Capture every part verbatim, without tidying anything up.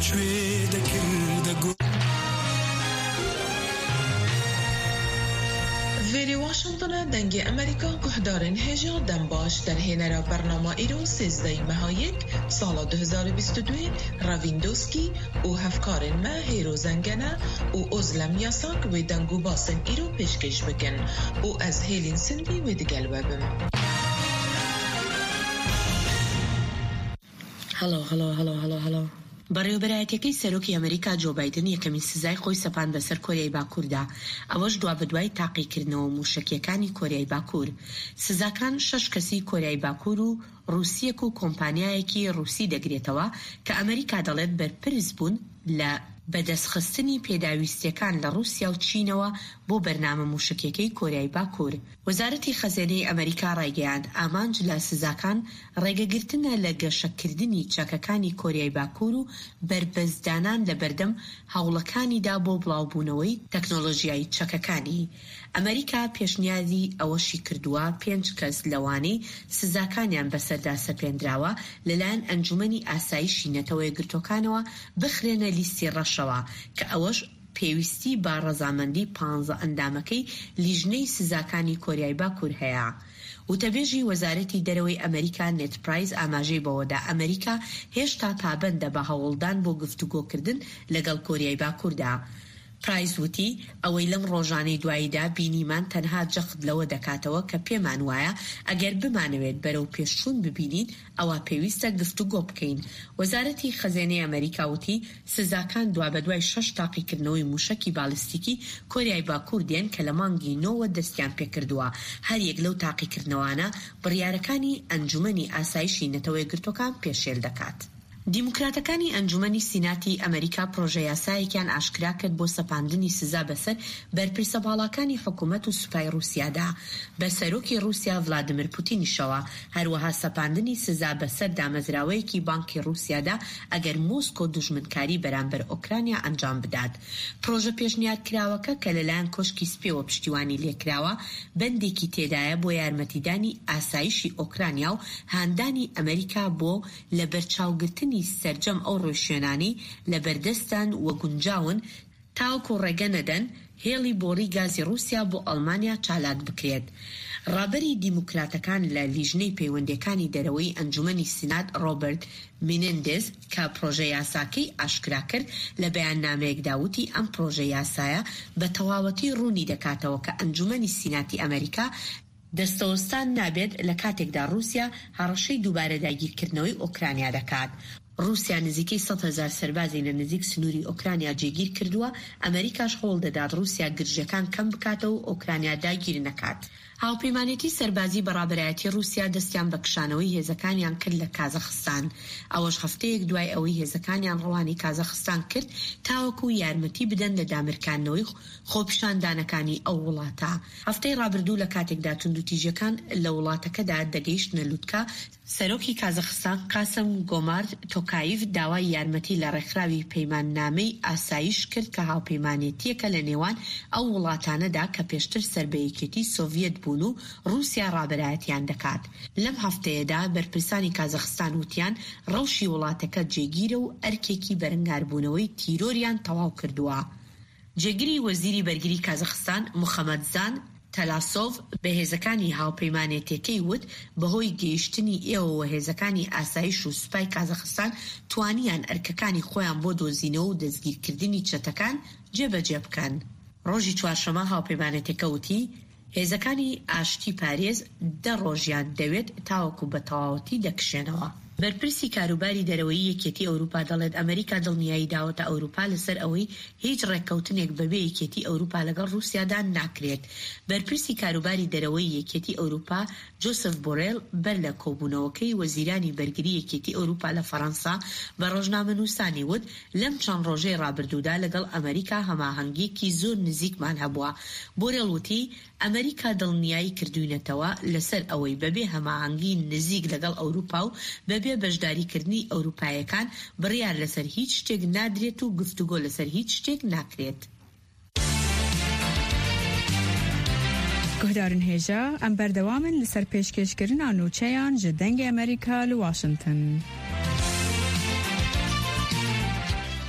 شوي دكر دكو ویری واشنطن دنگ امریکا گهدارن هجا دنباش در هنر برنامه ایرو سیزده ماه یک سال دو هزار و بیست و دو راویندوسکی و هفکارن ما هیرو زنگنه و ازلم یاساک و دنگو باسن ایرو پیشکش بکن و از هیلین سندی و دیگل وبم. هلو هلو هلو هلو هلو بەڕێوەبەرایەتەکەی سەرۆکی ئەمریکا جۆ بایدن یەکەمین سزای خۆی سەپان بەسەر کۆریای باکووردا، ئەوەش دوا بەدوای تاقیکردنەوە موشکیەکانی کۆریای باکوور. سزاکان شەش کەسی کۆریای باکوور و رووسیەک و کۆمپانیایەکی رووسی دەگرێتەوە کە ئەمریکا دەڵێت بەرپرس بوون لە بەدەستخستنی پێداویستیەکان لە رووسیا و چینەوە بۆ بەرنامە موشکیەکەی کۆریای باکوور. وەزارەتی خەزانەی ئەمریکا ڕایگەیاند ئامانج لە سزاکان ڕێگەگرتنە لە گەشەکردنی چەکەکانی کۆریای باکوور و بربەزدانان لە بەردەم هەوڵەکانیدا بۆ بڵاوبوونەوەی تەکنۆلۆژیای چەکەکانی. ئەمریکا پێشنیازی ئەوەشی کردووە پێنج کەس لەوانەی سزاکانیان بەسەردا سەپێنراوە لەلایەن ئەنجومەنی ئاسایشی نەتەوە یەکگرتووەکانەوە بخرێنە لیستی ڕەشەوە کە ئەوەش پێویستی با ڕەزامەندی پانزە ئەندامەکەی لیژنەی سزاکانی کۆریای باکوور هەیە. وتەبێژی وەزارەتی دەرەوەی ئەمریکا نێت پرایز ئاماژەی بەوەدا ئەمریکا هێشتا پابەندە بە هەوڵدان بۆ گفتوگۆکردن لەگەڵ کۆریای باکووردا. پرایز وتی ئەوەی لەم ڕۆژانەی دواییدا بینیمان تەنها جەخت لەوە دەکاتەوە کە پێمان وایە ئەگەر بمانەوێت بەرەو پێشچوون ببینین ئەوە پێویستە گفتوگۆ بکەین. وەزارەتی خەزانەی ئەمریکا وتی سزاکان دوا بەدوای شەش تاقیکردنەوەی موشکی بالیستیکی کۆریای باکوور دێن کە لە مانگی نۆوە دەستیان پێکردووە. هەر یەک لەو تاقیکردنەوانە بڕیارەکانی ئەنجومەنی ئاسایشی نەتەوە یەکگرتووەکان پێشێل دەکات. دیموکراتەکانی ئەنجومەنی سیناتی ئەمریکا پرۆژە یاسایەکیان ئاشکرا کرد بۆ سەپاندنی سزا بەسەر بەرپرسە باڵاکانی حکوومەت و سوپای رووسیادا بە سەرۆکی رووسیا ڤلادیمیر پوتینیشەوە، هەروەها سەپاندنی سزا بەسەر دامەزراوەیەکی بانکی رووسیادا ئەگەر مۆسکۆ دوژمنکاری بەرامبەر ئۆکرانیا ئەنجام بدات. پرۆژە پێشنیارکراوەکە کە لەلایەن کۆشکی سپێوە پشتیوانی لێکراوە بەندێکی تێدایە بۆ یارمەتیدانی ئاسایشی ئۆکرانیا و هاندانی ئەمریکا بۆ لە بەرچاوگرتنی سەرجەم ئەو ڕۆژشوێنانی لە بەردەستان وە گونجاون تاوکو ڕێگە نەدەن هێڵی بۆڕی گازی رووسیا بۆ ئەڵمانیا چالاک بکرێت. ڕابەری دیموکراتەکان لە لیژنەی پەیوەندیەکانی دەرەوەی ئەنجومەنی سینات ڕۆبرت مینندز کە پرۆژە یاساکەی ئاشکرا کرد لە بەیاننامەیەکدا وتی ئەم پرۆژە یاسایە بە تەواوەتی ڕوونی دەکاتەوە کە ئەنجومەنی سیناتی ئەمریکا دەستەوەستان نابێت لە کاتێکدا رووسیا هەڕەشەی دووبارە داگیرکردنەوەی ئۆکرانیا دەکات. رووسیا نزیکەی سەد هەزار سەربازی لە نزیک سنووری ئۆکرانیا جێگیر کردووە، ئەمریکاش هۆڵ دەدات رووسیا گرژەکان کەم بکاتەوە و ئۆکرانیا داگیر نەکات. هاوپەیمانێتی سەربازی بەڕابەرایەتی رووسیا دەستیان بە کشانەوەی هێزەکانیان کرد لە کازاخستان. ئەوەش هەفتەیەک دوای ئەوەی هێزەکانیان ڕەوانی کازاخستان کرد تاوەکو یارمەتی بدەن لە دامرکاندنەوەی خۆپیشاندانەکانی ئەو وڵاتە. هەفتەی ڕابردوو لە کاتێکدا توندوتیژەکان لە وڵاتەکەدا دەگەیشتنە لووتکە، سەرۆکی کازاخستان قاسم گۆمارد تۆکایف داوای یارمەتی لە ڕێکخراوی پەیماننامەی ئاسایش کرد کە هاوپەیمانێتیەکە لە نێوان ئەو وڵاتانەدا کە پێشتر سەربەیەکێتی سۆڤیەت بوون و رووسیا ڕابەرایەتیان دەکات. لەم هەفتەیەدا بەرپرسانی کازاخستان وتیان ڕەوشی وڵاتەکە جێگیرە و ئەرکێکی بەرەنگاربوونەوەی تیرۆریان تەواو کردووە. جێگیری وەزیری بەرگری کازاخستان موحەممەدزان تەلاسۆڤ بە هێزەکانی هاوپەیمانێتەکەی وت بەهۆی گەیشتنی ئێوە هێزەکانی ئاسایش و سوپای کازاخستان توانیان ئەرکەکانی خۆیان بۆ دۆزینەوە و دەستگیرکردنی چەتەکان جێبەجێ بکەن. ڕۆژی چوارشەمە هاوپەیمانێتەکە وتی هێزەکانی ئاشتی پارێز دە ڕۆژیان دەوێت تاوەکو بە تەواوەتی دەکشێنەوە. بەرپرسی کاروباری دەرەوەی یەکێتی ئەوروپا دەڵێت ئەمریکا دڵنیایی داوەتە ئەوروپا لەسەر ئەوەی هیچ ڕێککەوتنێک بەبێ یەکێتی ئەوروپا لەگەڵ رووسیادا ناکرێت. بەرپرسی کاروباری دەرەوەی یەکێتی ئەوروپا جۆسف بۆرێل بەر لە کۆبوونەوەکەی وەزیرانی بەرگری یەکێتی ئەوروپا لە فەڕەنسا بە ڕۆژنامەنووسانی وت لەم چەند ڕۆژەی ڕابردوودا لەگەڵ ئەمریکا هەماهەنگیەکی زۆر نزیکمان هەبووە. بۆرێل وتی ئەمریکا دڵنیایی کردوینەتەوە لەسەر ئەوەی بەبێ هەماهەنگی نزیک لەگەڵ ئەوروپا و بەبێ بەشداریکردنی ئەوروپایەکان بڕیار لەسەر هیچ شتێک نادرێت و گفتوگۆ لەسەر هیچ شتێک ناکرێت. گهدارن هێژە ئەم بەردەوامن لەسەر پێشکەشکردنا نوچەیان ji dengê ئەمریکا li Washington.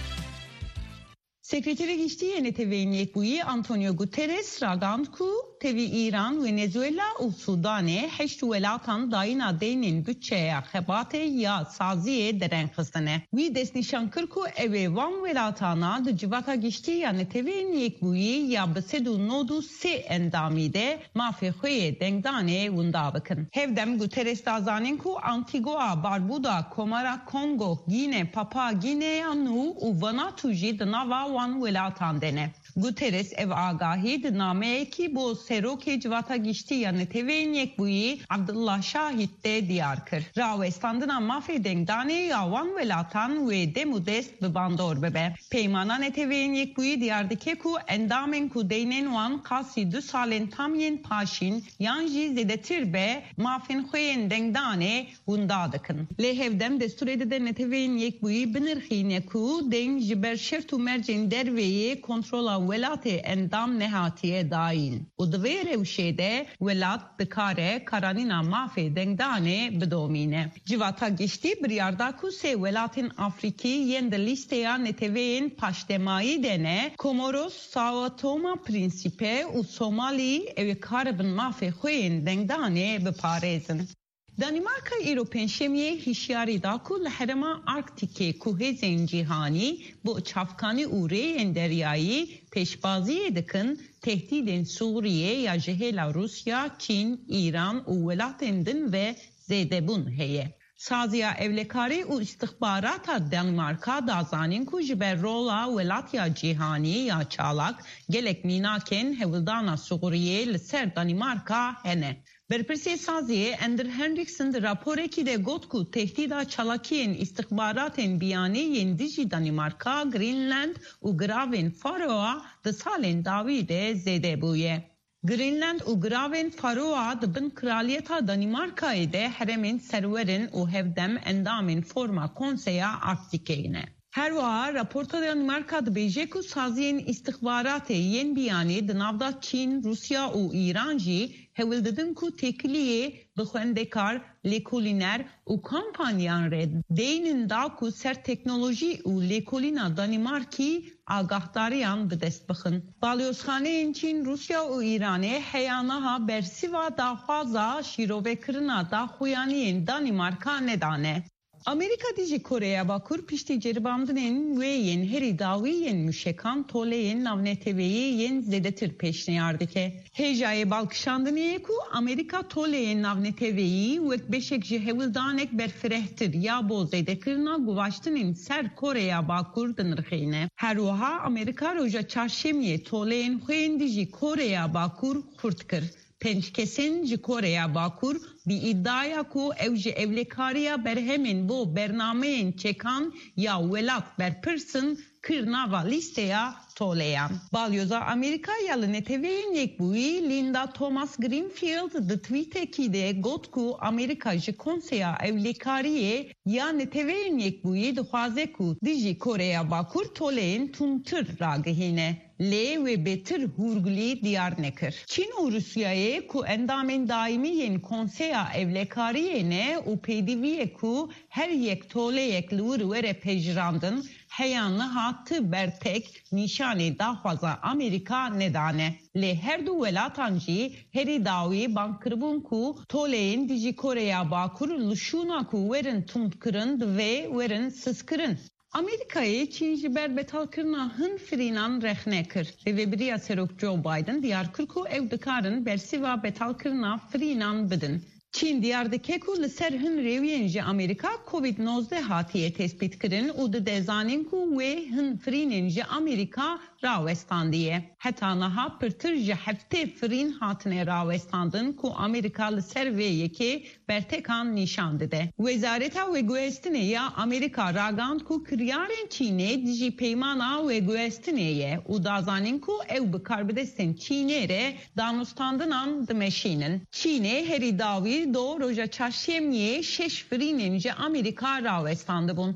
Sekreteri Giştiye Netevên Yekbûyî Antonio Guterres ragand ku tevî Îran, Venezuela û Sudanê heşt welatan dayîna deynên bütçeya xebatê ya saziyê derengxistine. Wî destnîşan kir ku ev ê van welatana di civaka giştiya Netevên Yekbûyî ya bi sed û nod û sê endamî de mafê xwe yê dengdanê wenda bikin. Hevdem Guterres dazanîn ku Antigua, Barbuda, Komara Kongo, Gine, Papua Gineya Nû û Vanuatu jî di nava wan welatan de ne. Guterres ev agahî di nameyekî bo serokê civata giştiya Netevên Yekbûyî Abdullah Şahid de diyar kir. Rawestandina mafê dengdanê ya wan welatan wê dem û dest bi bandor bibe. Peymana Netevên Yekbûyî diyar dike ku endamên ku deynên wan qasî du salên tam yên paşîn yan jî zêdetir be mafên xwe yên dengdanê wenda dikin. Lê hevdem desturê dide Netevên Yekbûyî binirxîne ku deyn ji ber şert û mercên derveyê kontrola welatê endam nehatiye dayîn. û di vê rewşê de welat dikare karanîna mafê dengdanê bidomîne. Civata giştî biryar da ku sê welatên Afrikî yên di lîsteya neteveyên paştemayî de ne, Komoros, Sao Tome Principe û Somalî ew ê karibin mafê xwe yên dengdanê biparêzin. Danimarka îro pênşemiyê hişyarî da ku li herêma Arktikê ku hêzên cîhanî bo çavkanî û rêyên deryayî pêşbaziyê dikin tehdîdên Sûriye ya ji hêla Rusya, Çîn, İran û welatên din ve zêdebûn heye. Saziya Evlekarî û İstihbarata Danimarka dazanîn ku ji ber rola welatiya cîhanî ya çalak gelek mînakên hewildana Sûriyê li ser Danimarka hene. Berpirsê Saziyê Ender Henriksen di raporekî de got ku tehdîda çalakiyên istihbaratên biyanîyên dijî Danimarka, Greenland û giravên Faroe di salên dawî de zêde bûye. Greenland û giravên Faroe di bin Kraliyeta Danimarkayê de heremên serwerin û hevdem endamên forma Konseya Arktikê ne. Her wiha raporta Danimarka dibêje ku saziyên istihbaratê yên biyanî di navda Çîn, Rusya û İran jî hewil didin ku têkiliyê bi xwendekar, lêkolîner û kampanyan re deynin da ku ser teknolojî û lêkolîna Danimarkî agahdariyan bi dest bixin. Balyozxaneyên Çîn, Rusya û İranê heya niha bersiva daxwaza şîrovekirina daxuyaniyên Danimarka nedane. Amerika dijî Koreya Bakur piştî ceribandinên wê yên herî dawî yên müşekan toleyên navneteveyî yên zêdetir pêşniyar dike. Hêjayê balkişandinê ku Amerika toleyên navneteveyî wek beşek ji hewildanek berfirehtir ya bo zêdekirina guvaştinên ser Koreya Bakur dinirxîne. Her wiha Amerika roja çarşemiyê toleyên xwe yên dijî Koreya Bakur xurt kir. Pençkesin ji Koreya Bakur bi iddiaya ku ew ji evlekariya berhemên bo bernameyên çekan ya welat berpirsin kir nava lîsteya toleyan. Balyoza Amerika ya li Neteveyên Yekbûyî Linda Thomas Greenfield di tweetekî de got ku Amerika ji Konseya Evlekariyê ya Neteveyên Yekbûyî dixwaze ku dijî Koreya Bakur toleyên tûntir ragihîne. Lê ve betir hurgulî diyar nekir. Çin û Rusyayê ku endamên daimî yên Konseya Evlekariyê ne û pêdiviyê ku her yek toleyek li wir were pejirandin heya niha ti bertek nîşanê daxwaza Amerika nedane. Lê her du welatan jî herî dawî bankiribûn ku toleyên dijî Koreya Bakur li şûna ku werin tundkirin divê werin sizkirin. Amerika'yı Çin ji ber betalkirina hin firînan rexne kir. Rêveberiya Serok Joe Biden diyar kir ku ew dikarin bersiva betalkirina firînan bidin. Çin diyar dike ku li ser hin rêwiyên ji Amerika Covid nozde hatiye tespît kirin û di dezanîn ku wê hin firînên ji Amerika rawestandiye. Heta niha pirtir ji heftê firîn hatine rawestandin ku Amerika li ser vê yekê bertekan nîşan dide. Wezareta Wêguestinê ya Amerika ragand ku kiryarên Çînê dijî peymana Wêguestinê ye û dazanîn ku ew bi karbidestên Çînê re danûstandinan dimeşînin. Çînê herî dawî do roja çarşemiyê şeş firînên ji Amerika rawestandibûn.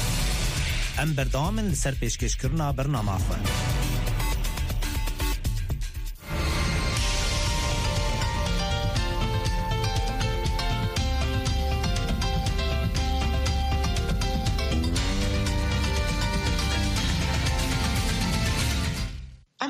Em berdawamin li ser pêşkêşkirina bernama xwe.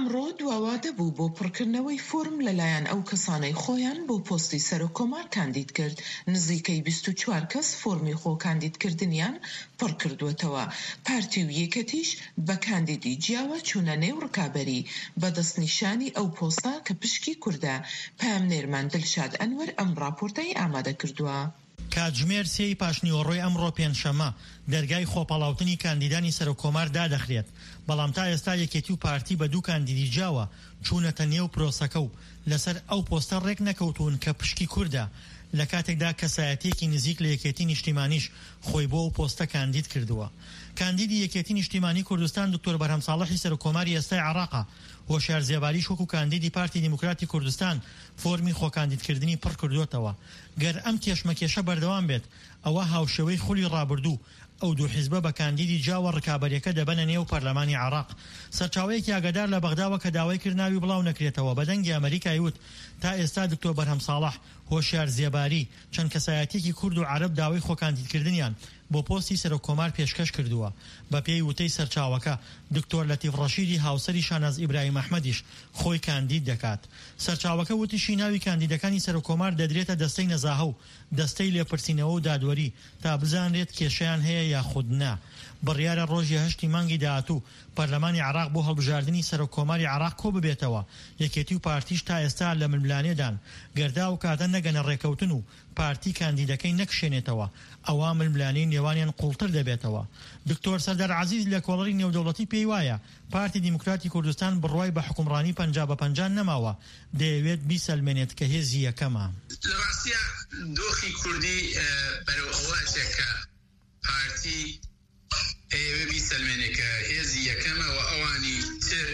ئەمڕۆ دواوادە بوو بۆ پڕکردنەوەی فۆرم لەلایەن ئەو کەسانەی خۆیان بۆ پۆستی سەرۆکۆمار کاندید کرد. نزیکەی بیست و چوار کەس فۆرمی خۆ کاندیدکردنیان پڕ کردووەتەوە. پارتی و یەکەتیش بە کاندیدی جیاوە چوونە نێو ڕکابەری بە دەستنیشانی ئەو پۆستە کە پشکی کووردە. پامنێرمان دڵشاد ئەنوەر ئەم راپۆرتەی ئامادە کردووە. کاتژمێر سێی پاشنیوەڕۆی ئەمڕۆ پێنجشەمە دەرگای خۆپەڵاوتنی کاندیدانی سەرۆکۆمار دادەخرێت. بەڵام تا ئێستا یەکێتی و پارتی بە دوو کاندیدی جیاوە چوونەتە نێو پرۆسەکە و لەسەر ئەو پۆستە ڕێک نەکەوتون کە پشکی کووردە. لە کاتێکدا کەسایەتێکی نزیک لە یەکێتی نیشتیمانیش خۆی بۆ ئەو پۆستە کاندید کردووە. کاندیدی یەکێتی نیشتیمانی کوردستان دکتۆر بەرهەم ساڵحی سەرۆکۆماری ئێستای عێراقا. هۆشیار زێباریش وەکو کاندیدی پارتی دیموکراتی کوردستان فۆرمی خۆکاندیدکردنی پڕ کردوێتەوە. گەر ئەم کێشمەکێشە بەردەوام بێت ئەوە هاوشێوەی خولی ڕابردوو ئەو دوو حیزبە بە کاندیدی جیاوە ڕکابەریەکە دەبەنە نێو پەرلەمانی عێراق. سەرچاوەیەکی ئاگادار لە بەغداوە کە داوای کردناوی بڵاو نەکرێتەوە بە دەنگی ئەمریکای وت تا ئێستا دکتۆر بەرهەم ساڵح، هۆشیار زێباری، چەند کەسایەتێکی کورد و عەرەب داوای خۆکاندیدکردنیان بۆ پۆستی سەرۆکۆمار پێشکەش کردووە. بە پێی وتەی سەرچاوەکە دکتۆر لەتیف ڕەشیدی هاوسەری شاناز ئیبراهیم ئەحمەدیش خۆی کاندید دەکات. سەرچاوەکە وتیشی ناوی کاندیدەکانی سەرۆکۆمار دەدرێتە دەستەی نەزاهە و دەستەی لێپرسینەوە و دادوەری تا بزانرێت کێشەیان هەیە یاخود نا. بڕیارە ڕۆژی هەشتی مانگی داهاتوو پەرلەمانی عێراق بۆ هەڵبژاردننی سەرۆکۆماری عێراق کۆ ببێتەوە. یەکێتی و پارتیش تا ئێستا لە ململانێدان گەردا و کاتە نەگەنە ڕێکەوتن و پارتی کاندیدەکەی نەکشێنێتەوە. ئەوە ململانەی نێوانیان قوڵتر دەبێتەوە. دکتۆر سەردار عەزیز لە کۆڵەری نێودەوڵەتی پێی وایە پارتی دیموکراتی کوردستان بڕوای بە حکومڕانی پەنجا بە پەنجا نەماوە، دەیەوێت بیسەلمێنێت کە هێزی یەکەمە. لە ڕاستیە دۆخی کوردی بەرەو ئەوەیە کە پارتی ئەوێ بیسەلمێنێ کە هێزی یەکەمە و ئەوانی تر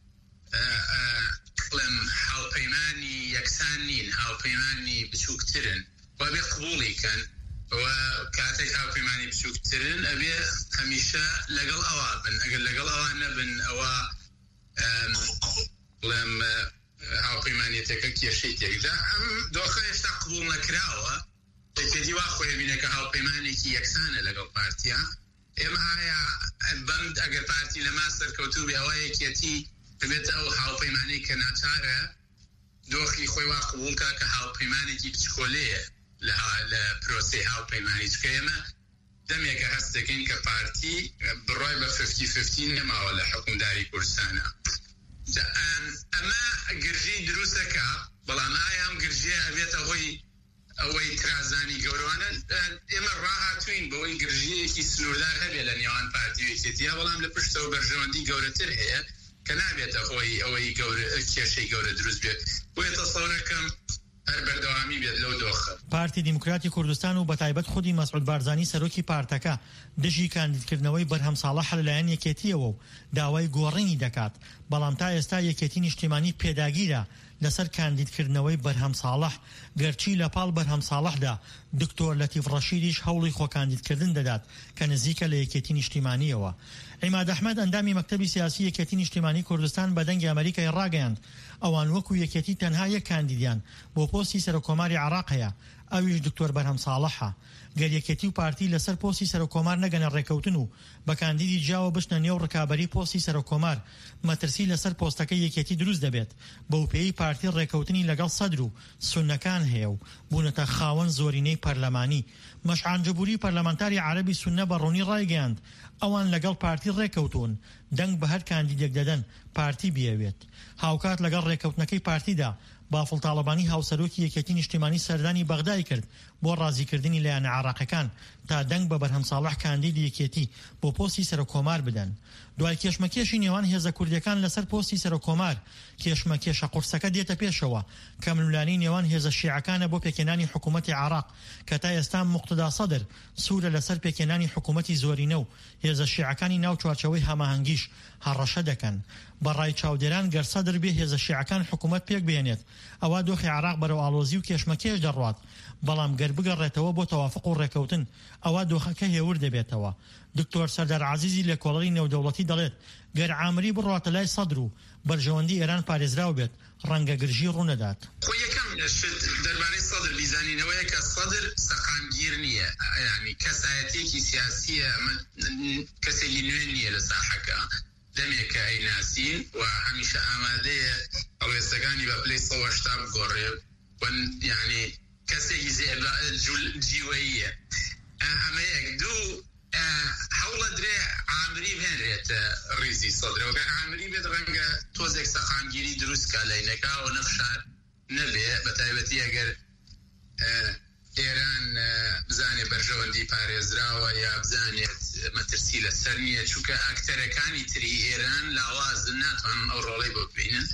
قڵم هاوپەیمانی یەکسان نین، هاوپەیمانی بچووکترن و بێ قبوڵیکەن و کاتێک هاوپەیمانی بچووکترن ئەبێ هەمیشە لەگەڵ ئەوە بن. ئەگەر لەگەڵ ئەوە نەبن ئەوە قڵم هاوپەیمانیەتەکە کێشەی تێکدا. ئەم دۆخە هێشتا قبوڵ نەکراوە. پێدی وا خۆی بینە کە هاوپەیمانێکی یەکسانە لەگەڵ پارتیە. ئێمە ئایا بەند ئەگەر پارتی لەما سەرکەوتوو بێ ئەوە یەکێتی ببێت ئەو هاوپەیمانەی کە ناچارە دۆخی خۆی وا قبوڵکە کە هاوپەیمانێکی بچکۆلەیە لە پرۆسی هاوپەیمانی. چکە ئێمە دەمێکە هەست دەکەین کە پارتی بڕای بە فیفتی فیفتی نەماوە لە حکومداری کوردستانە. ئەمە گرژی دروستەکە، بەڵام ئایا ئەم گرژیە ئەبێتە هۆی ئەوەی ترازانی گەورەوانە. ئێمە ڕاهاتوین بەوەی گرژیەکی سنووردار هەبێ لە نێوان پارتی و یەکێتیە، بەڵام لە پشتەوە بەرژەوەندی گەورەتر هەیە کە نابێتە هۆی ئەوەی کێشەی گەورە دروست بێت. بۆیە تەسەوڕەکەم هەر بەردەوامی بێت لەو دۆخە. پارتی دیموکراتی کوردستان و بەتایبەت خودی مەسعود بارزانی سەرۆکی پارتەکە دژی کاندیدکردنەوەی بەرهەم ساڵح لەلایەن یەکێتیەوە و داوای گۆڕینی دەکات. بەڵام تا ئێستا یەکێتی نیشتیمانی پێداگیرە لەسەر کاندیدکردنەوەی بەرهەم ساڵح، گەرچی لە پاڵ بەرهەم ساڵحدا دکتۆر لەتیف ڕەشیدیش هەوڵی خۆکاندیدکردن دەدات کە نزیکە لە یەکێتی نیشتیمانیەوە. عیماد ئەحمەد ئەندامی مەکتەبی سیاسی یەکێتی نیشتیمانی کوردستان بە دەنگی ئەمریکای ڕاگەیاند ئەوان وەکو یەکێتی تەنها یەک کاندیدیان بۆ پۆستی سەرۆکۆماری عێراق هەیە، ئەویش دکتۆر بەرهەم ساڵحە. گەر یەکێتی و پارتی لەسەر پۆستی سەرۆکۆمار نەگەنە ڕێکەوتن و بە کاندیدی جیاوە بشنە نێو ڕکابەری پۆستی سەرۆکۆمار، مەترسی لەسەر پۆستەکەی یەکێتی دروست دەبێت. بەو پێی پارتی ڕێکەوتنی لەگەڵ سەدر و سونەکان هەیە و بوونەتە خاوەن زۆرینەی پەرلەمانی. مەشعان جەبوری پەرلەمانتاری عەرەبی سونە بە ڕوونی ڕایگەیاند ئەوان لەگەڵ پارتی ڕێکەوتون دەنگ بە هەر کاندیدێک دەدەن پارتی بیەوێت. هاوکات لەگەڵ ڕێکەوتنەکەی پارتیدا بافڵ تاڵەبانی هاوسەرۆکی یەکێتی نیشتیمانی سەردانی بەغدای کرد بۆ ڕازیکردنی لایەنە عێراقیەکان تا دەنگ بە بەرهەم ساڵح کاندیدی یەکێتی بۆ پۆستی سەرۆکۆمار بدەن. دوای کێشمەکێشی نێوان هێزە کوردیەکان لەسەر پۆستی سەرۆکۆمار کێشمەکێشە قورسەکە دێتە پێشەوە کە ململانی نێوان هێزە شیعەکانە بۆ پێکێنانی حکوومەتی عێراق کە تا ئێستا موقتدا سەدر سوورە لەسەر پێکێنانی حکوومەتی زۆرینە و هێزە شیعەکانی ناو چوارچەوەی هەماهەنگیش هەڕەشە دەکەن. بەڕای چاودێران گەر سەدر بێ هێزە شیعەکان حکوومەت پێک بێنێت ئەوە دۆخی عێراق بەرەو ئاڵۆزی و کێشمەکێش دەڕوات، بەڵام گەر بگەڕێتەوە بۆ تەوافق و ڕێکەوتن ئەوە دۆخەکە هێور دەبێتەوە. دکتۆر سەردار عەزیزی لە کۆڵەری نێودەوڵەتی دەڵێت گەر عامری بڕواتە لای سەدر و بەرژەوەندی ئێران پارێزراو بێت ڕەنگە گرژی ڕوونەدات. خۆ یەکەم دەربارەی سەدر بیزانینەوەیە کە سەدر سەقامگیر نییە، یعنی کەسایەتێکی سیاسیە، کەسێکی نوێ نییە لە ساحەکە. دەمێکە ئەیناسین و هەمیشە ئامادەیە هەڵوێستەکانی بە پلەی سەد و هەشتا بگۆڕێ یعنی کەسێکی جیوەییە ئەمە یەک دوو هەوڵە درێ ئامری بهێنرێتە ڕیزی سەدرەوەکە ئامری بێت ڕەنگە تۆزێک سەقامگیری دروستکە لەینەکە و نەفشار نەبێ بە تایبەتی ئەگەر ئێران بزانێ بەرژەوەندی پارێزراوە یا بزانێت مەترسی لەسەر نییە چونکە ئاکتەرەکانی تری ئێران لاوازن ناتوانن ئەو ڕۆڵەی بۆ ببینن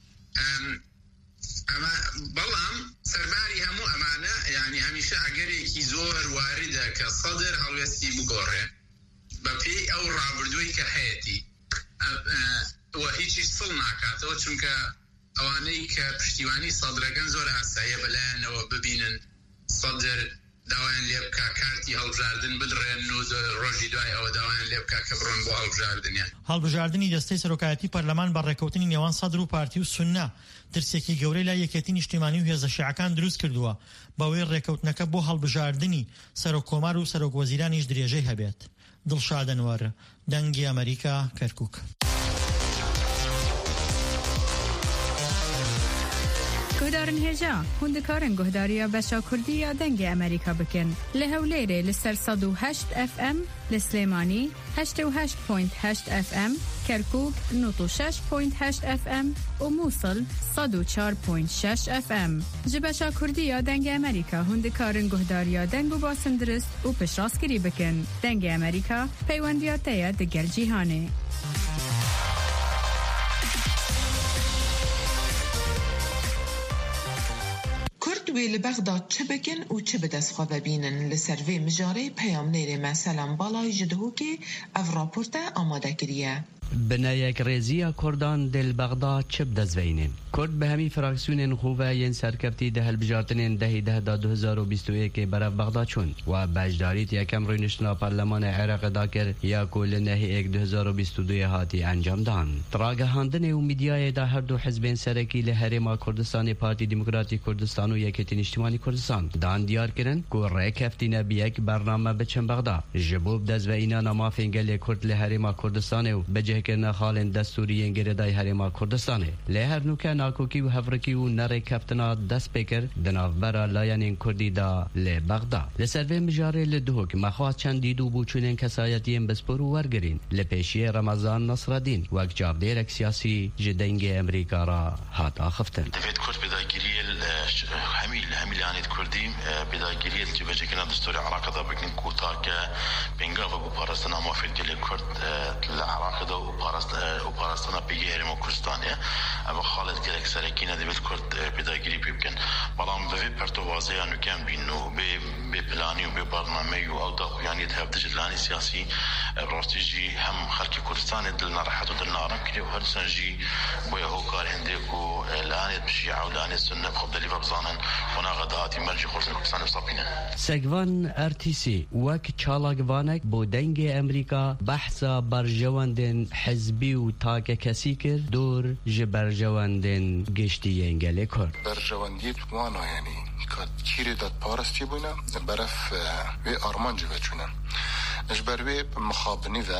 ئەمە بەڵام سەرباری هەموو ئەمانە یعنی هەمیشە ئەگەرێکی زۆر واردە کە سەدر هەڵوێستی بگۆڕێ بە پێی ئەو ڕابردووی کە هەیەی وە هیچیش سڵ ناکاتەوە چونکە ئەوانەی کە پشتیوانی سەدرەکەن زۆر ئاساییە بەلایەنەوە ببینن سەدر داوایان لێ بکە کارتی هەڵبژاردن بدڕێن و ڕۆژی دوای ئەوە داوایان لێ بکە کە بڕۆن بۆ هەڵبژاردنیان. هەڵبژاردننی دەستەی سەرۆکایەتی پەرلەمان بە ڕێکەوتنی نێوان سەدر و پارتی و سوننا ترسێکی گەورەی لای یەکێتی نیشتیمانی و هێزە شیعەکان دروست کردووە بەوەی ڕێکەوتنەکە بۆ هەڵبژاردننی سەرۆک کۆمار و سەرۆک وەزیرانیش درێژەی هەبێت. دڵشاد ئەنوەر، دەنگی ئەمریکا، کەرکووک. گهدارن هێژا هوندکارن گهداریە بەشا کوردی یا دەنگی ئەمریکا بکەن لە هەولێرێ لەسەر سەد و هەشت ئەف ئەم لە سلێمانی هەشتە و هەشت پۆینت هەشت ئەف ئەم کەرکووک نۆت و شەش پۆینت هەشت ئەف ئەم و مووسڵ سەد و چوار پۆینت شەش ئەف ئەم ji بەشا کوردی یا دەنگی ئەمریکا هوندکارن گهداریە دەنگ و باسن درست و پشتڕاستکردی بکەن دەنگی ئەمریکا پەیوەندیاتەیە دەگەل جیهانێ. وی لبغداد چه بکن و چه بدست خواه ببینن لسروی مجاره پیام نیره مثلا بالای جدهو که او راپورت آماده کریه. بنایک ریزیا کردان دل بغداد چه بدزوینن کرد به همی فراکسیونن خوبه ین سرکبتی ده هلبجارتنین دهی ده دا دو هزار و بیست و یک برای بغداد چون و بجداریت یکم روی نشنا پارلمان عراق داکر یا کل نهی یک دو هزار و بیست و دو هاتی انجام دان تراغه هاندن و میدیای ده هر دو حزبین سرکی لحرما کردستان پارتی دموکراتی کردستان و یکیتین اجتماعی کردستان دان دیار کرن که ریکفتی نبی یک برنامه بچن بغداد جبوب دزوینا نما فنگل کرد لحرما کردستان و بجه کردن خالن دستوری انگردای حرما کردستانه لهر نوکه ناکوکی و هفرکی و نره کفتنا دست بکر دنافبرا لاین کردی دا ل بغداد لسروی مجاره لدهوک مخواست چند دیدو بوچونین کسایتیم بسپور و ورگرین لپیشی رمضان نصرالدین وک جابدیرک سیاسی جدنگ امریکا را هاتا خفتن دفید کرد بداگیری همیل همیلانیت کردیم بداگیری الجبهه دستور عراق دا بگن کوتا که بنگا و بپارستان موافق گل کرد العراق دا و پارستان بگی هرم کردستانه اما خالد گلک سرکی ندیوت کرد بداگیری بکن بلام به پرتو واضحه انو کم بینو به به پلانی و به برنامه و او دا یعنی هفته جلانی سیاسی راستیجی هم خلق کردستان دل نراحت و دل نارم کلی و هر سنجی بویا هو کار هنده کو لعنت بشیعه و لعنت سنه بخب دلی ببزانن ونا غداتی مرجی خورسن کردستان بصابینه سگوان ارتیسی وک چالاگوانک بو دنگ امریکا بحثا برجواندن حزبی و تاک کسی کرد دور جبرجواندن گشتی انگله کرد برجواندی وانا یعنی که چیری داد پارستی بونا برف وی آرمان جوه چونه اجبروی مخابنی و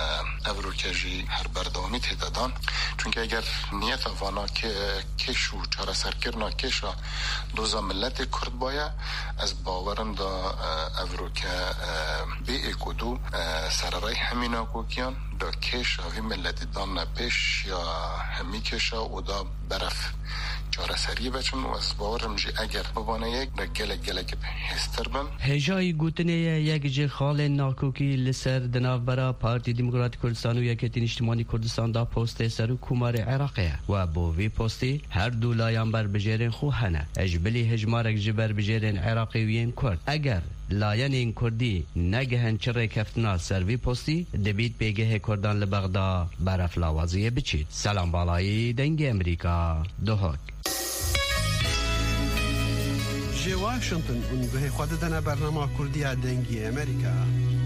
اوروکجی هر بردامی تدادان چونکه اگر نیت وانا که کش و چاره سرکرنا کشا دوزا ملت کرد باید از باورم دا اوروکه بی اکودو سرارای همینا کوکیان دا کش اوی ملت دان پیش یا همی کشا و دا برف چاره سریع بچن و از باورم جی اگر ببانه یک دا گلک گلک هستر بن هجای گوتنه یک جی خال ناکوکی لسر دناف برا پارتی دموکراتی کردستان و یکیتین اجتماعی کردستان دا پوست سر کومار عراقیه و بو وی پوستی هر دو لایان بر بجیرن خو هنه اجبلی هجمارک جبر بجیرن عراقیوین کرد اگر لایان این کردی نگهن چره کفتنا سروی پوستی دبیت بگه کردان لبغدا برف لاوازیه بچید سلام بالایی دنگ امریکا دوهاک جي واشنطن ونبهي خوددنا برنامج كردية دنگي أمريكا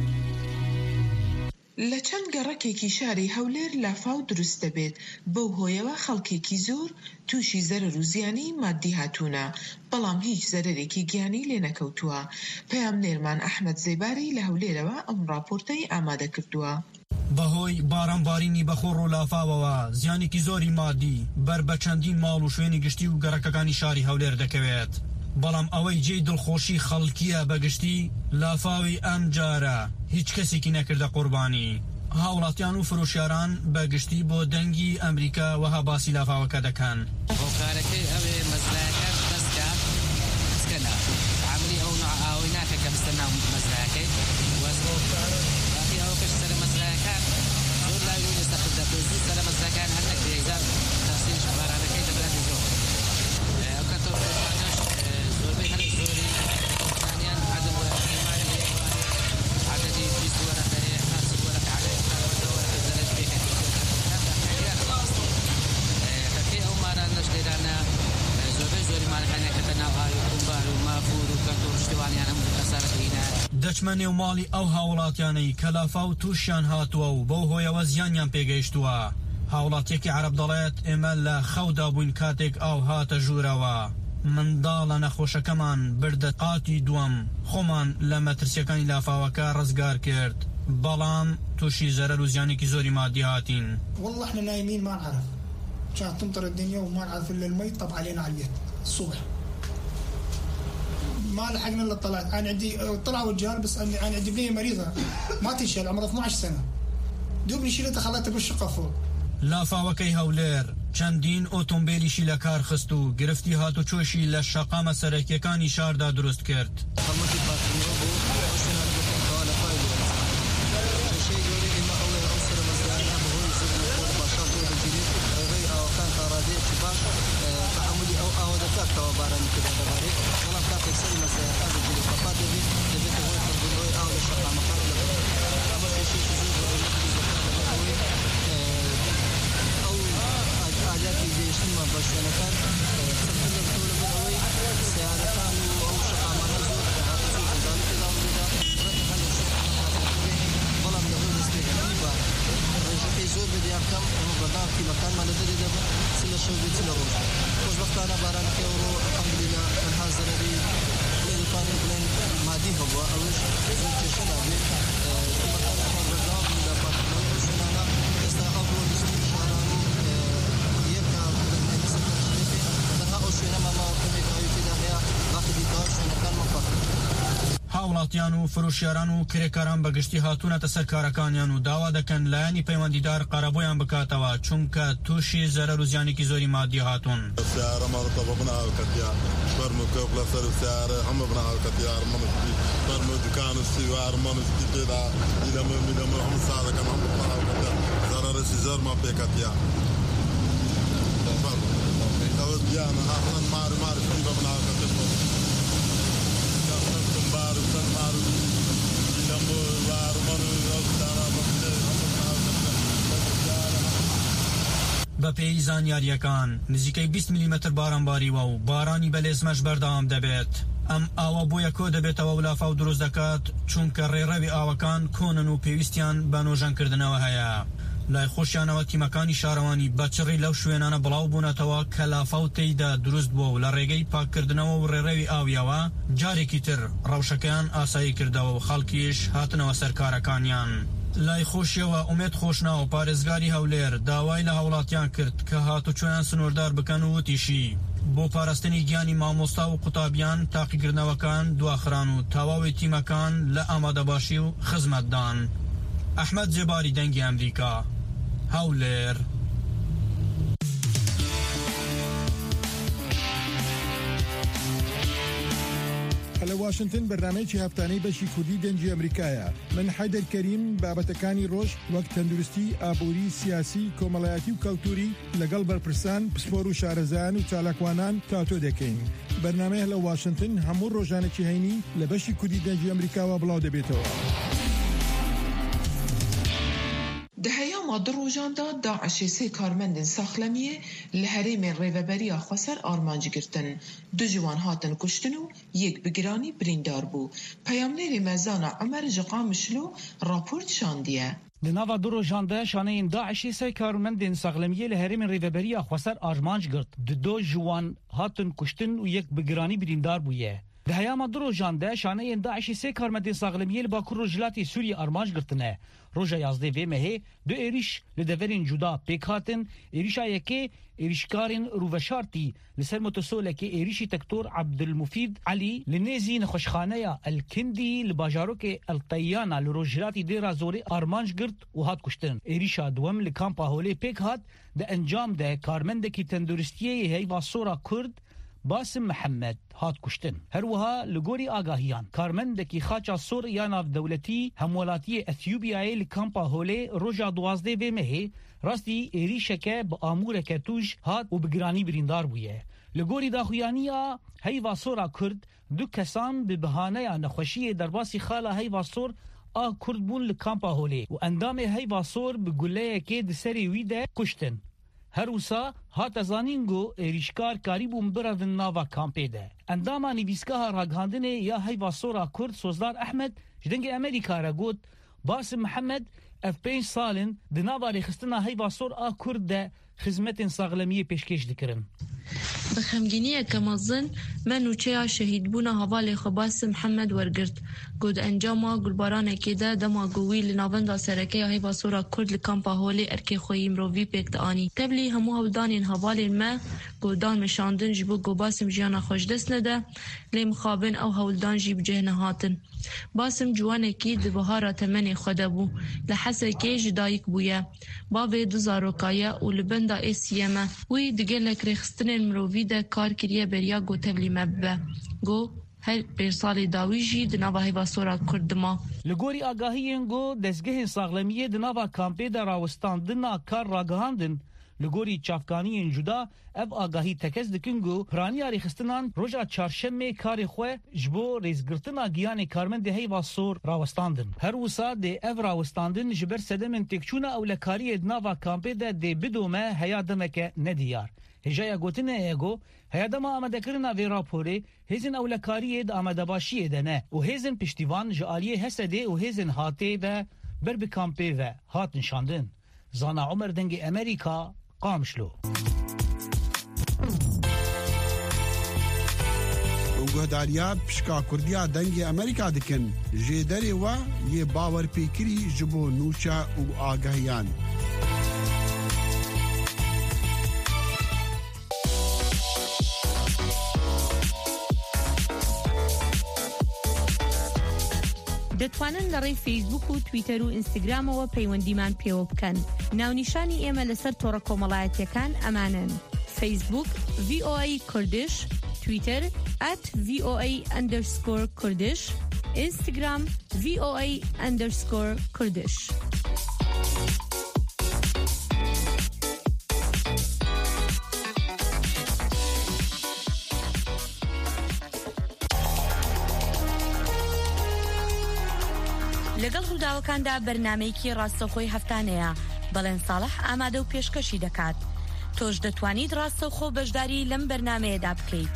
لچەند گەڕەکێکی شاری هەولێر لافاو دروست دەبێت بەو هۆیەوە خەڵکێکی زۆر تووشی زەرەر و زیانی مادی هاتوونە بەڵام هیچ زەرەرێکی گیانی لێ نەکەوتووە. پەیامنێرمان ئەحمەد زەیباری لە هەولێرەوە ئەم راپۆرتەی ئامادە کردووە. بەهۆی بارانبارینی بەخۆڕ و لافاوەوە زیانێکی زۆری مادی بەر بە چەندین ماڵ و شوێنی گشتی و گەڕەکەکانی شاری هەولێر دەکەوێت. بەڵام ئەوەی جێی دڵخۆشی خەڵکیە بەگشتی لافاوی ئەم جارە هیچ کەسێکی نەکردە قوربانی. هاوڵاتیان و فرۆشیاران بەگشتی بۆ دەنگی ئەمریکا وەها باسی لافاوەکە دەکەن. هۆکارەکەی ئەوێ مەزرعەکە بەستکە بچکەنە عاملی ئەو نوع ئاوی ناکە کە بستە ناو مەزرعەکەی باقی ئەوەکەش سەر مەزرعەکان زۆر لای ئێستا دەپێزی سەر مەزرعەکان هەر نەک بێزار تاسیش بارانەکەی دەبرێت زۆر ئەو کاتۆ فرۆشیارانەش زۆربەی هەرێک زۆری زانیان عەدەم وەرەقی عەدەدی بیست وەرەقە هەیە حاسب وەرەقە عەدەدی وەرەقە زەرەج پێکەن کەکەی ئەو مارانەش لێرانە زۆربەی زۆری مارەکانیە کەتە ناو ئاوی و کومبار و مافور و کەنتۆ و شتێوانیان هەموو خەسارەتهینە. دەچمە نێو ماڵی ئەو هاوڵاتیانەی کە لافاو تووشیان هاتووە و بەو هۆیەوە زیانیان پێگەیشتووە. هاوڵاتیەکی عەرەب دەڵێت ئێمە لە خەودا بووین کاتێک ئاو هاتە ژوورەوە. منداڵە نەخۆشەکەمان بردە قاتی دووەم خۆمان لە مەترسیەکانی لافاوەکە ڕزگار کرد، بەڵام تووشی زەرەر و زیانێکی زۆری مادی هاتین. والله احنا نايمين ما نعرف كانت تمطر الدنيا وما نعرف الا المي طب علينا على البيت الصبح ما لحقنا الا طلعت. انا عندي طلعوا الرجال بس انا عندي بنيه مريضه ما تنشل عمرها اثني عشر سنه دوبني شيلتها خليتها بالشقه فوق. لافاوەکەی هەولێر چەندین ئۆتۆمبیلیشی لە کار خست و گرفتی هاتوچۆشی لە شەقامە سەرەکیەکانی شاردا دروست کرد. هاوڵاتیان و فرۆشیاران و کرێکاران بەگشتی هاتوونەتە سەر کارەکانیان و داوا دەکەن لایەنی پەیوەندیدار قەرەبۆیان بکاتەوە چونکە تووشی زەرەر و زیانێکی زۆری مادی هاتوون. السيارة مرتبة بنعاوكت يا برمو كوبلا سر السيارة هم بنعاوكت يا رمانستي برمو دكان السيوار رمانستي كده إلى من إلى من هم سعادة كان هم بنعاوكت يا زرار السيزار ما بيكت يا تود بيانا هاخلن مارو مارو كيف بنعاوكت يا كم بارو كم مارو إلى من بارو مارو أوكتانا بە پێی زانیاریەکان نزیکەی بیست میلیمەتر بارانباریوە و بارانی بەلێزمەش بەردەوام دەبێت. ئەم ئاوە بۆ یەکۆ دەبێتەوە و لافاو دروست دەکات چونکە ڕێڕەوی ئاوەکان کۆنن و پێویستیان بە نۆژەنکردنەوە هەیە. لای خۆشیانەوە تیمەکانی شارەوانی بەچڕی لەو شوێنانە بڵاو بوونەتەوە کە لافاو تێیدا دروست بووە و لە ڕێگەی پاککردنەوە و ڕێڕەوی ئاویەوە جارێکی تر ڕەوشەکەیان ئاسایی کردەوە و خەڵکیش هاتنەوە سەرکارەکانیان. لای خۆشیەوە ئومێد خۆشنا و پارێزگاری هەولێر داوای لە هاوڵاتیان کرد کە هاتوچۆیان سنووردار بکەن و وتیشی بۆ پاراستنی گیانی مامۆستا و قوتابیان تاقیکردنەوەکان دواخران و تەواوی تیمەکان لە ئامادەباشی و خزمەتدان. ئەحمەد جێباری دەنگی ئەمریکا، هەولێر. لە واشنگتن بەرنامەیەکی هەفتانەی بەشی کوردی دەنگی ئەمریکایە. من حەیدەر کەریم بابەتەکانی ڕۆژ وەک تەندروستی، ئابووری، سیاسی، کۆمەڵایەتی و کەلتوری لەگەڵ بەرپرسان، پسپۆر و شارەزایان و چالاکوانان تاتۆ دەکەین. بەرنامەیە لە واشنگتن هەموو ڕۆژانێکی هەینی لە بەشی کوردی دەنگی ئەمریکاوە بڵاو دەبێتەوە. دهەیەما دو ڕۆژاندا داعشê sê karmendên saxlemiyê li herêmên rêveberiya Xweser armanc girtin. Du ji wan hatin kuştin û yek bi giranî birîndar bû. Peyamnerê mezana Emer ji Qamişlo rapor dişandiye. Li nava du rojan de şaneyên Daişê sê karmendên saxlemiyê li herêmên rêveberiya Xweser armanc girt. Di do ji wan hatin kuştin û yek bi giranî birîndar bûye. دهياما دروجان ده شانه داعشی سه کارمندین ساغلمیه باکور رجلاتی سوری ارمانج گرتنه روژا یازده و مهه دو ایریش لدورین جدا پیکاتن ایریشا یکی ایریشکارین رووشارتی لسر متسوله که ایریشی تکتور عبدالمفید علی لنیزی نخوشخانه الکندی لباجاروک الطیانا لروجلاتی دیرا زوری ارمانج گرت و هات کشتن ایریشا دوم لکامپا هولی پیک هات ده انجام ده کارمندکی تندرستیه هی واسورا کرد باسم محمد هات کشتن هروها لگوری آگاهیان کارمندکی خاچا سور یا ناف دولتی همولاتی اثیوبیای لکامپا هولی روژا دوازده و مهی راستی ایریشکه با آمور کتوش هات و بگرانی بریندار بویه لگوری داخویانیا هی واسورا کرد دو کسان به بهانه نخوشی درباسی خالا هی واسور آ کرد بون لکامپا هولی و اندام هی واسور بگوله که دسری ویده کشتن هروسا هات زانینگو ایریشکار کاریبو مبرد ناوا کامپی ده انداما نویسکاها راگهاندنه یا هیواسورا کرد سوزدار احمد جدنگ امریکا را گوت باسم محمد اف پنج سالن دناوا ریخستنا هیواسور آ کرد ده خدمت ساغلمیه پیشکش دکرن بخمگینی کمازن من وچه شهید بونا حوالی خباس محمد ورگرد گود انجاما گلباران کده دما گوی لناوندا سرکه هی باسورا کرد لکامپا هولی ارکی خویی مروی پیکت آنی تبلی همو هودانین حوالی ما گودان مشاندن جبو گو باسم جیانا خوش دست نده لی مخابن او هولدان جیب جهنه هاتن باسم جوانه کی دبهارا تمنی خوده بو لحسه که جدایک بویا باوی دوزاروکایا و لبندا ایسیما وی دگه لک ریخستن مروی ده کار کریه بریا گو تبلی مبه گو هر برسال داویجی دناوا هیواسورا کردما لگوری آگاهیین گو دزگه ساغلمیه دناوا کامپی در راوستان دنا کار راگهاندن لگوری چافکانیین جدا اف آگاهی تکز دکنگو پرانیاری خستنان روژا چارشمه کاری خواه جبو ریزگرتنا گیان کارمند هیواسور راوستاندن هر وسا ده اف راوستاندن جبر سدمن تکچونا اولکاری دناوا کامپی ده ده بدومه هیا دمک ندیار هجایا گوتنه ایگو هیا دم آمده کرنا وی راپوری هزین اولکاری ده آمده باشیه ده نه و هزین پشتیوان جالیه هسته و هزین هاته و بر بکامپی و هات نشاندن زانا عمر دنگ امریکا قامشلو گهداریا پشکا کردیا دنگ امریکا دکن جیدری و یه باور پیکری جبو نوچا و آگاهیان دەتوانن لە ڕێی فیسبوک و تویتەر و ئینستاگرامەوە پەیوەندیمان پێوە بکەن. ناونیشانی ئێمە لەسەر تۆڕە کۆمەڵایەتیەکان ئەمانن: فیسبوک ڤی ئۆ ئەی کوردش، تویتەر ئەت ڤی ئۆ ئەی ئەندەرسکۆر کوردش، ئینستاگرام ڤی ئۆ ئەی ئەندەرسکۆر کوردش. لەگەڵ ڕووداوەکاندا بەرنامەیەکی ڕاستەوخۆی هەفتانەیە، بەڵێن ساڵح ئامادە و پێشکەشی دەکات. تۆش دەتوانیت ڕاستەوخۆ بەشداری لەم بەرنامەیەدا بکەیت.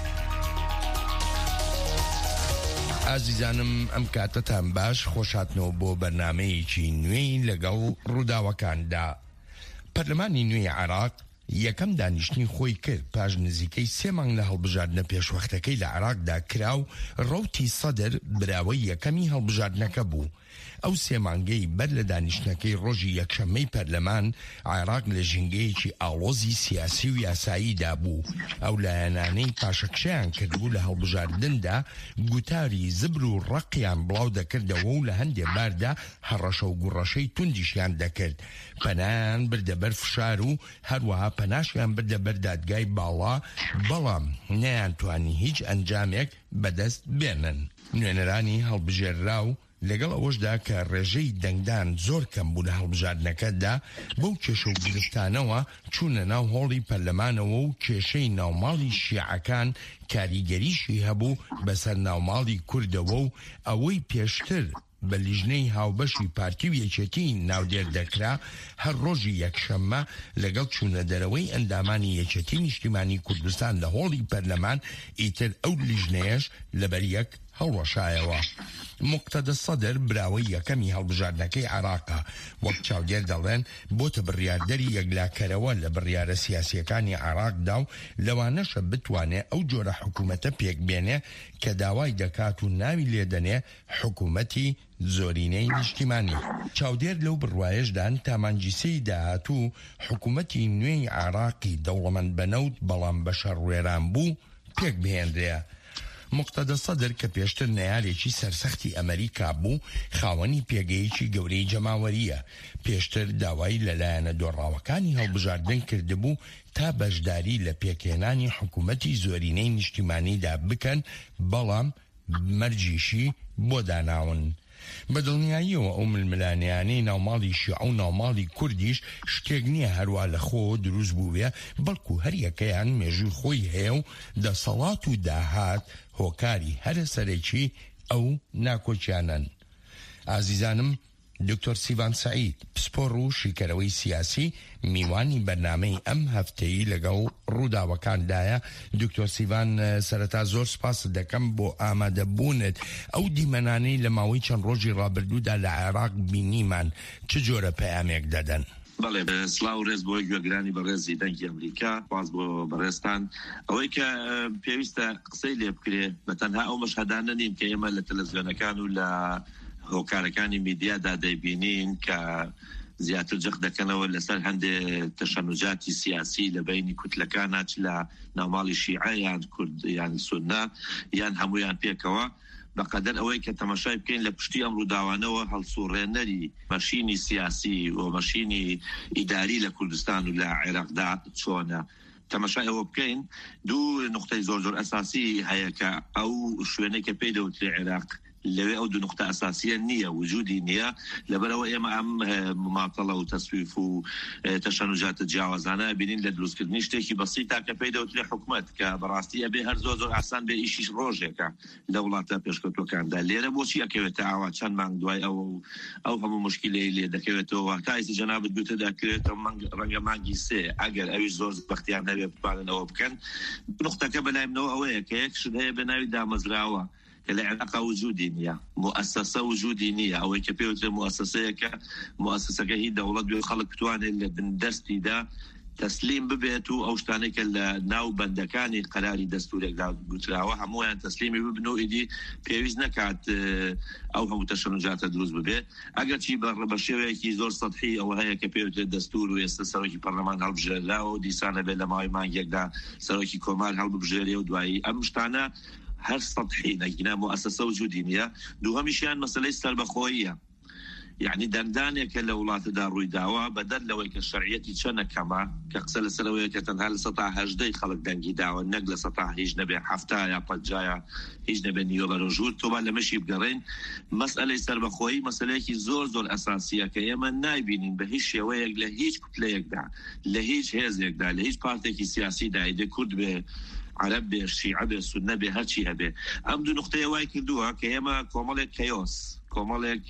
ئازیزانم ئەم کاتتان باش، خۆشهاتنەوە بۆ بەرنامەیەکی نوێی لەگەڵ ڕووداوەکاندا. پەرلەمانی نوێی عێراق یەکەم دانیشتنی خۆی کرد پاش نزیکەی سێ مانگ لە هەڵبژاردنە پێشوەختەکەی لە عێراقدا کرا و ڕەوتی سەدر براوەی یەکەمی هەڵبژاردنەکە بوو. ئەو سێ مانگەی بەر لە دانیشتنەکەی ڕۆژی یەکشەممەی پەرلەمان عێراق لە ژینگەیەکی ئاڵۆزی سیاسی و یاساییدا بوو. ئەو لایەنانەی پاشەکشەیان کردبوو لە هەڵبژاردندا گوتاری زبر و ڕقیان بڵاو دەکردەوە و لە هەندێک باردا هەڕەشە و گوڕەشەی توندیشیان دەکرد. پەنایان بردە بەر فشار و هەروەها پەناشیان بردە بەر دادگای باڵا، بەڵام نەیانتوانی هیچ ئەنجامێک بەدەست بێنن. نوێنەرانی هەڵبژێررا و لەگەڵ ئەوەشدا کە ڕێژەی دەنگدان زۆر کەم بوو لە هەڵبژاردنەکەدا، بەو کێشە و گرفتانەوە چوونە ناو هۆڵی پەرلەمانەوە و کێشەی ناوماڵی شیعەکان کاریگەریشی هەبوو بەسەر ناوماڵی کوردەوە و ئەوەی پێشتر بە لیژنەی هاوبەشی پارتی و یەکێتی ناودێر دەکرا، هەر ڕۆژی یەکشەممە لەگەڵ چوونە دەرەوەی ئەندامانی یەکێتی نیشتیمانی کوردستان لە هۆڵی پەرلەمان ئیتر ئەو لیژنەیەش لەبەر یەک هەڵوەشایەوە. مقتەدە سەدر براوەی یەکەمی هەڵبژاردنەکەی عێراقا وەک چاودێر دەڵێن بۆتە بڕیاردەری یەکلاکەرەوە لە بڕیارە سیاسیەکانی عێراقدا و لەوانەشە بتوانێت ئەو جۆرە حکوومەتە پێک بێنێ کە داوای دەکات و ناوی لێدەنێ حکوومەتی زۆرینەی نیشتیمانی. چاودێر لەو بڕوایشدان تامانجیسەی داهاتوو حکوومەتی نوێی عێراقی دەوڵەمەند بەنەوت بەڵام بەشە ڕوێران بوو پێک بهێنرێ. مقتەدە سەدر کە پێشتر نەیارێکی سەرسەختی ئەمریکا بوو خاوەنی پێگەیەکی گەورەی جەماوەریە. پێشتر داوای لەلایەنە دۆڕاوەکانی هەڵبژاردن کردبوو تا بەشداری لە پێکهێنانی حکوومەتی زۆرینەی نیشتیمانیدا بکەن بەڵام مەرجیشی بۆ داناون. بەدڵنیاییەوە ئەو ململانیانەی ناوماڵی شیعە و ناوماڵی کوردیش شتێک نییە هەروە لە خۆ دروست بووێ بەڵکو هەر یەکەیان مێژووی خۆی هەیە و دەسەڵات و داهات هۆکاری هەرە سەرەکی ئەو ناکۆچیانن. ئازیزانم، دکتۆر سیڤان سەعید پسپۆڕ و شیکەرەوەی سیاسی میوانی بەرنامەی ئەم هەفتەیە لەگەڵ ڕووداوەکاندایە. دکتۆر سیڤان، سەرەتا زۆر سپاس دەکەم بۆ ئامادەبوونت. ئەو دیمەنانەی لە ماوەی چەند ڕۆژی ڕابردوودا لە عێراق بینیمان چ جۆرە پەیامێک دەدەن؟ بەڵێ سڵاو ڕێز بۆی گوێگرانی بەڕێزی دەنگی ئەمریکا، باز بۆ بەڕێستان. ئەوەی کە پێویستە قسەی لێ بکرێ بە تەنها ئەو مەشهەدانە نین کە ئێمە لە تەلەڤیزیۆنەکان و لە هۆکارەکانی میدیادا دەیبینین کە زیاتر جەخ دەکەنەوە لەسەر هەندێک تەشەنوجاتی سیاسی لە بینی کوتلەکانە چ لە ناوماڵی شیعە یان کورد یان سوننا یان هەمویان پێکەوە، بەقەدەر ئەوەی کە تەماشای بکەین لە پشتی ئەم ڕووداوانەوە هەڵسوڕێنەری مەشینی سیاسی و مەشینی ئیداری لە کوردستان و لە عێراقدا چۆنە. تەماشای ئەوە بکەین دوو نقطەی زۆر زۆر ئەساسی هەیە کە ئەو شوێنەی کە پێی دەوترێ عێراق لەوێ ئەو دوو نقطە ئەساسیە نییە، وجودی نییە. لەبەرەوە ئێمە ئەم مماطەڵە و تەسویف و تەشەنوجاتە جیاوازانە بینین لە دروستکردنی شتێکی بەسیطا کە پێی دەوترێ حکومەت، کە بەڕاستی ئەبێ هەر زۆر زۆر ئاسان بێ ئیشیش ڕۆژێکە لە وڵاتە پێشکەوتوەکاندا. لێرە بۆچی ئەکەوێتە ئاوا چەند مانگ دوای ئەو ئەو هەموو مشکلەی لێ دەکەوێتەوە تا ئێستا جەنابەت گوتە دەکرێتەوە ڕەنگە مانگی سێ ئەگەر ئەویش زۆر بەختیار نەبێ بتواننەوە بکەن. نقطەکە بەلایمنەوە ئەوەیە کە یەک شت هەیە بە ناوی دامەزراوە کە لە عێراق وجودی نییە، مؤسسە وجودی نییە. ئەوەی کە پێوترێ مؤسسەیەکە مؤسسەکە هی دەوڵەت دوێ خەڵک بتوانێت لە دەستیدا تەسلیم ببێت و ئەو شتانەی کە لە ناو بەندەکانی قەراری دەستورێکدا گوتراوە هەمویان تەسلیمی ببن و ئیدی پێویست نەکات ئەو هەموو تەشەنوجاتە دروست ببێ. ئەگەر چی بە شێوەیەکی زۆر سەطحی ئەوە هەیە کە پێوترێت دەستور و ئێستا سەرۆکی پەرلەمان هەڵبژێراوە و دیسانە بێت لە ماوەی مانگێکدا سەرۆکی کۆمار هەڵبژێرێ و دوایی ئەم شتانە هەر سەطحی نەگینا مؤسسە وجودی نییە. دووهەمیشیان مەسەلەی سەربەخۆییە، یعنی دەنگدانێکە لە وڵاتەدا ڕووی داوە بەدەر لەوەی کە شەرعیەتی چەنە کەمە، کە قسە لەسەرەوەیە کە تەنها لە سەتا هەژدەی خەڵک دەنگی داوە، نەک لە سەتا هیچ نەبێ هەفتا یا پەنجا هیچ نەبێ نیوە بەرەژوور. تۆبا لە مەشی بگەڕێن مەسئلەی سەربەخۆیی مەسئلەیەکی زۆر زۆر ئەساسیە کە ئێمە نایبینین بە هیچ شێوەیەک لە هیچ کوتلەیەکدا، لە هیچ هێزێکدا، لە هیچ پارتێکی سیاسیدا، دێ کورد بێ عرب بێ شیعە بێ سونە بێ هەرچی هەبێ. ئەم دوو نقطەیە وای کردووە کە ئێمە کۆمەڵێک کەیۆس، کۆمەڵێک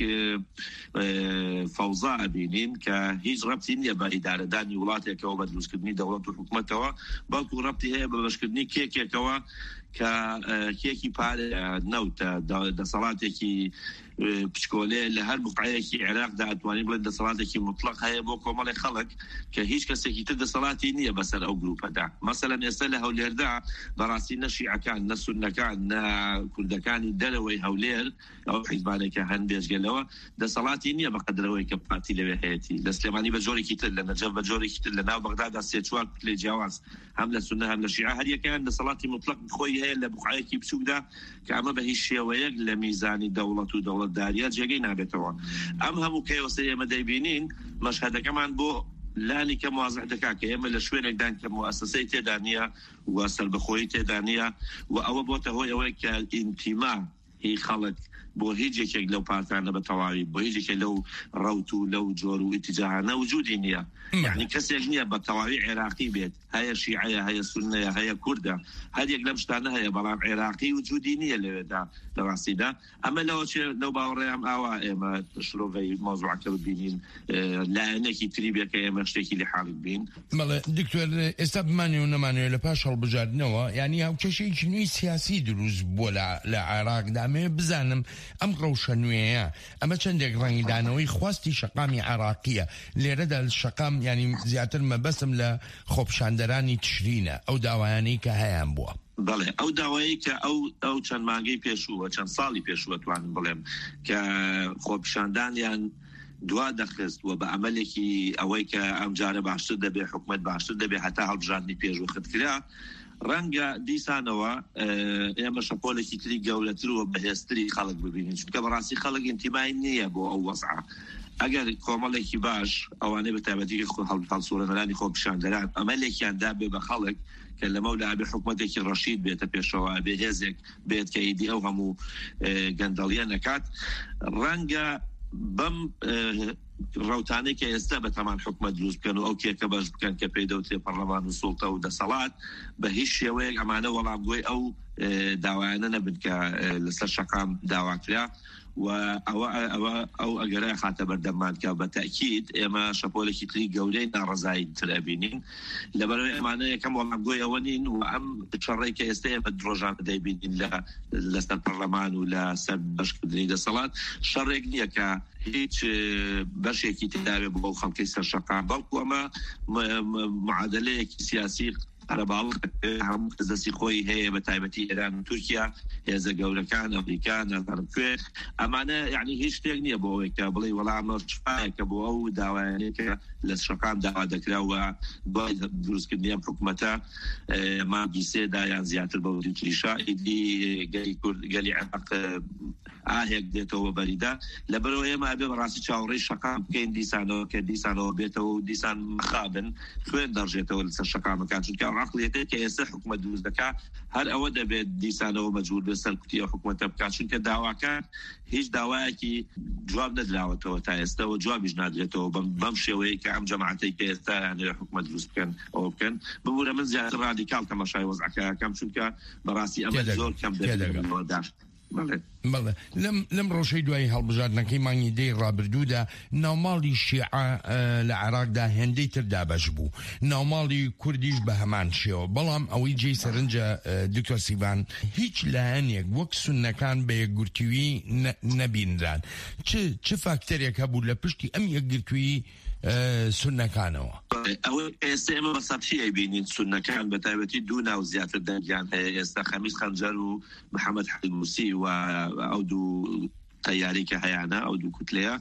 فەوزا ئەبینین کە هیچ ڕەبتی نییە بە ئیدارەدانی وڵاتێکەوە بە دروستکردنی دەوڵەت و حکوومەتەوە، بەڵکو ڕەبتی هەیە بە بەشکردنی کێکێکەوە کە کێکی پارە نەوتە دەسەڵاتێکی پچکۆلێ لە هەر بقعەیەکی عێراقدا ئەتوانین بڵێن دەسەڵاتێکی مطلق هەیە بۆ کۆمەڵی خەڵک کە هیچ کەسێکی تر دەسەڵاتی نییە بەسەر ئەو گروپەدا. مەسەلەن ئێستا لە هەولێردا بەڕاستی نە شیعەکان نە سوننەکان نە کوردەکانی دەرەوەی هەولێر ئەو حیزبانێکە هەن بێژگەلەوە دەسەڵاتی نییە بەقەدرەوەی کە پارتی لەوێ هەیەی. لە سلێمانی بە جۆرێکی تر، لە نەجەف بە جۆرێکی تر، لە ناو بەغدادا سێ چوار لێ جیاواز هەم لە سوننە هەم لە شیعە هەر یەکیان دەسەڵاتی مطلق خۆی هەیە لە بقعەیەکی بچووکدا کە ئەمە بە هیچ شێوەیەک لە میزانی دەوڵەت و دەوڵەتداریە جێگەی نابێتەوە. ئەم هەموو کەیۆسە ئێمە دەیبینین مەشهەدەکەمان بۆ لانی کە موازح دەکا کە ئێمە لە شوێنێکدان کە مؤسسەی تێدا نییە و سەربەخۆیی تێدا نییە و ئەوە بۆتە هۆی ئەوەی کە ئینتیما هی خەڵک بۆ هیچ یەکێک لەو پارتانە بە تەواوی، بۆ هیچ یەکێک لەو ڕەوت و لەو جۆر و ئیتیجاهانە وجودی نییە. یعنی کەسێک نییە بە تەواوی عێراقی بێت هەیە شیعەیە هەیە سونەیە هەیە کوردە هەر یەک لەم شتانە هەیە بەڵام عێراقی وجودی نییە لەوێدا لە ڕاستیدا ئەمە لەوە لەو باوەڕێیان ئاوا ئێمە شرۆڤەی مۆزوعەکە ببینین لایەنێکی تری بێ کە ئێمە شتێکی لە حاڵ بین. بەڵێ دکتۆر ئێستا بمانێ و نەمانوێت لە پاش هەڵبژاردنەوە یعنی هاو کێشەیەکی نوێی سیاسی دروست بووە لە عێراقدا مێ بزانم ئەم ڕەوشە نوێیە ئەمە چەندێک ڕەنگدانەوەی خواستی شەقامی عێراقیە لێرەدا شەقام ینی زیاتر مەبەسم لە خۆپشاندەرانی تشرینە ئەو داوایانەی کە هەیان بووە. بەڵێ ئەو داوایی کە ئەو ئەو چەند مانگەی پێشووە چەند ساڵی پێشووە توانم بڵێم کە خۆپیشاندانیان دوا دەخستوە بە ئەمەلێکی ئەوەی کە ئەم جارە باشتر دەبێ حکومت باشتر دەبێ هەتا هەڵبژاردننی پێشوە خستکرا ڕەنگە دیسانەوە ئێمە شەپۆلێکی تری گەورەتر و بەهێزتری خەڵک ببینین چونکە بەڕاستی خەڵک ئینتیمای نییە بۆ ئەو وەزعە ئەگەر کۆمەڵێکی باش ئەوانەی بە تایبەتی هەڵسوورەنەرانی خۆپیشاندەران ئەمەلێکیان دابێ بە خەڵک کە لەمە لە ئابێ حکومەتێکی ڕەشید بێتە پێشەوە بێ هێزێک بێت کە ئیدی ئەو هەموو گەندەڵیە نەکات ڕەنگە بەم ڕەوتانەی کە ئێستا بە تەمان حکومەت دروست بکەن و ئەو کێکە باش بکەن کە پێدەوتێ پەرلەمان و سوڵتە و دەسەڵات بە هیچ شێوەیەک ئەمانە وەڵامگوی ئەو داوایانە نەبن کە لەسەر شەقام داواکرا و ئەوە ئەوە ئەو ئەگەرە خاتە بەردەمان کە بە تەکید ئێمە شەپۆلێکی تری گەورەی ناڕزایی ترەبینین لەبەرەوەی ئەمانە یەکەم وەڵامگوی ئەوە نین و ئەم چڕێک کە ئێستا ئێمە درۆژان دەیبینین لە لەسەر پەرلەمان و لە سەر بەشکردنی دەسەڵات شەڕێک نییە کە هیچ بەشێکی تداوێ بۆ خەڵکی سەر شەقام بەڵکو ئەمە معادلەیەکی سیاسی عرباڵ هەموو دەستی خۆی هەیە بە تایبەتی ئێران و تورکیا هێزە گەورەکان ئەمریکا نازانم کوێ ئەمانە یعنی هیچ شتێک نییە بۆ ئەوەی کە بڵێ وەڵامە شفاایەکە بۆ ئەو داوایانەیە لە شەقام داوا دەکراوە دوای دروستکردنی ئەم حکومەتە مانگی سێدا یان زیاتر بە تریشا ئیدی گەلی کورد گەلی عێراق ئاهێک دێتەوە بەریدا لەبەرەوە ئێمە بێ بەڕاستی چاوەڕێی شەقام بکەین دیسانەوە کە دیسانەوە بێتەوە و دیسان مخابن خوێن دەڕژێتەوە لەسەر شەقامەکان چونکە ڕاقلێتێک کە ئێستا حکومەت دروست دەکات هەر ئەوە دەبێت دیسانەوە مەجبور بێت سەرکوتی حکومەتە بکات چونکە داواکان هیچ داوایەکی جواب نەدراوەتەوە تا ئێستا و جوابیش نادرێتەوە بەم شێوەیە کە ئەم جەماعەتەی کە ئێستا یانەوێ حکومەت دروست بکەن ئەوە بکەن ببوورە من زیاتر ڕادیکال تەماشای وەزعەکەیەکەم چونکە بەڕاستی ئەمە زۆر کەم دەبێت. بەڵێ لەم ڕۆژەی دوای هەڵبژاردنەکەی مانگی دەی ڕابردوودا ناوماڵی شیعە لە عێراقدا هێندەی تر دابەش بوو ناوماڵی کوردیش بە هەمان شێوە بەڵام ئەوەی جێی سەرنجە دکتۆر سیڤان هیچ لایەنێک وەک سونەکان بە یەکگرتووی نەبینران چ فاکتەرێک هەبوو لە پشتی ئەم یەکگرتووی سونەکانەوە ئەوە ئێستا ئێمە بە سەبشی بینین سونەکان بە تایبەتی دوو ناو زیاتر دەنگیان هەیە ئێستا خەمیس خەنجەر و محەممەد حەلیموسی و ئەو دوو تەیاری کە هەیەە ئەو دوو کوتلەیە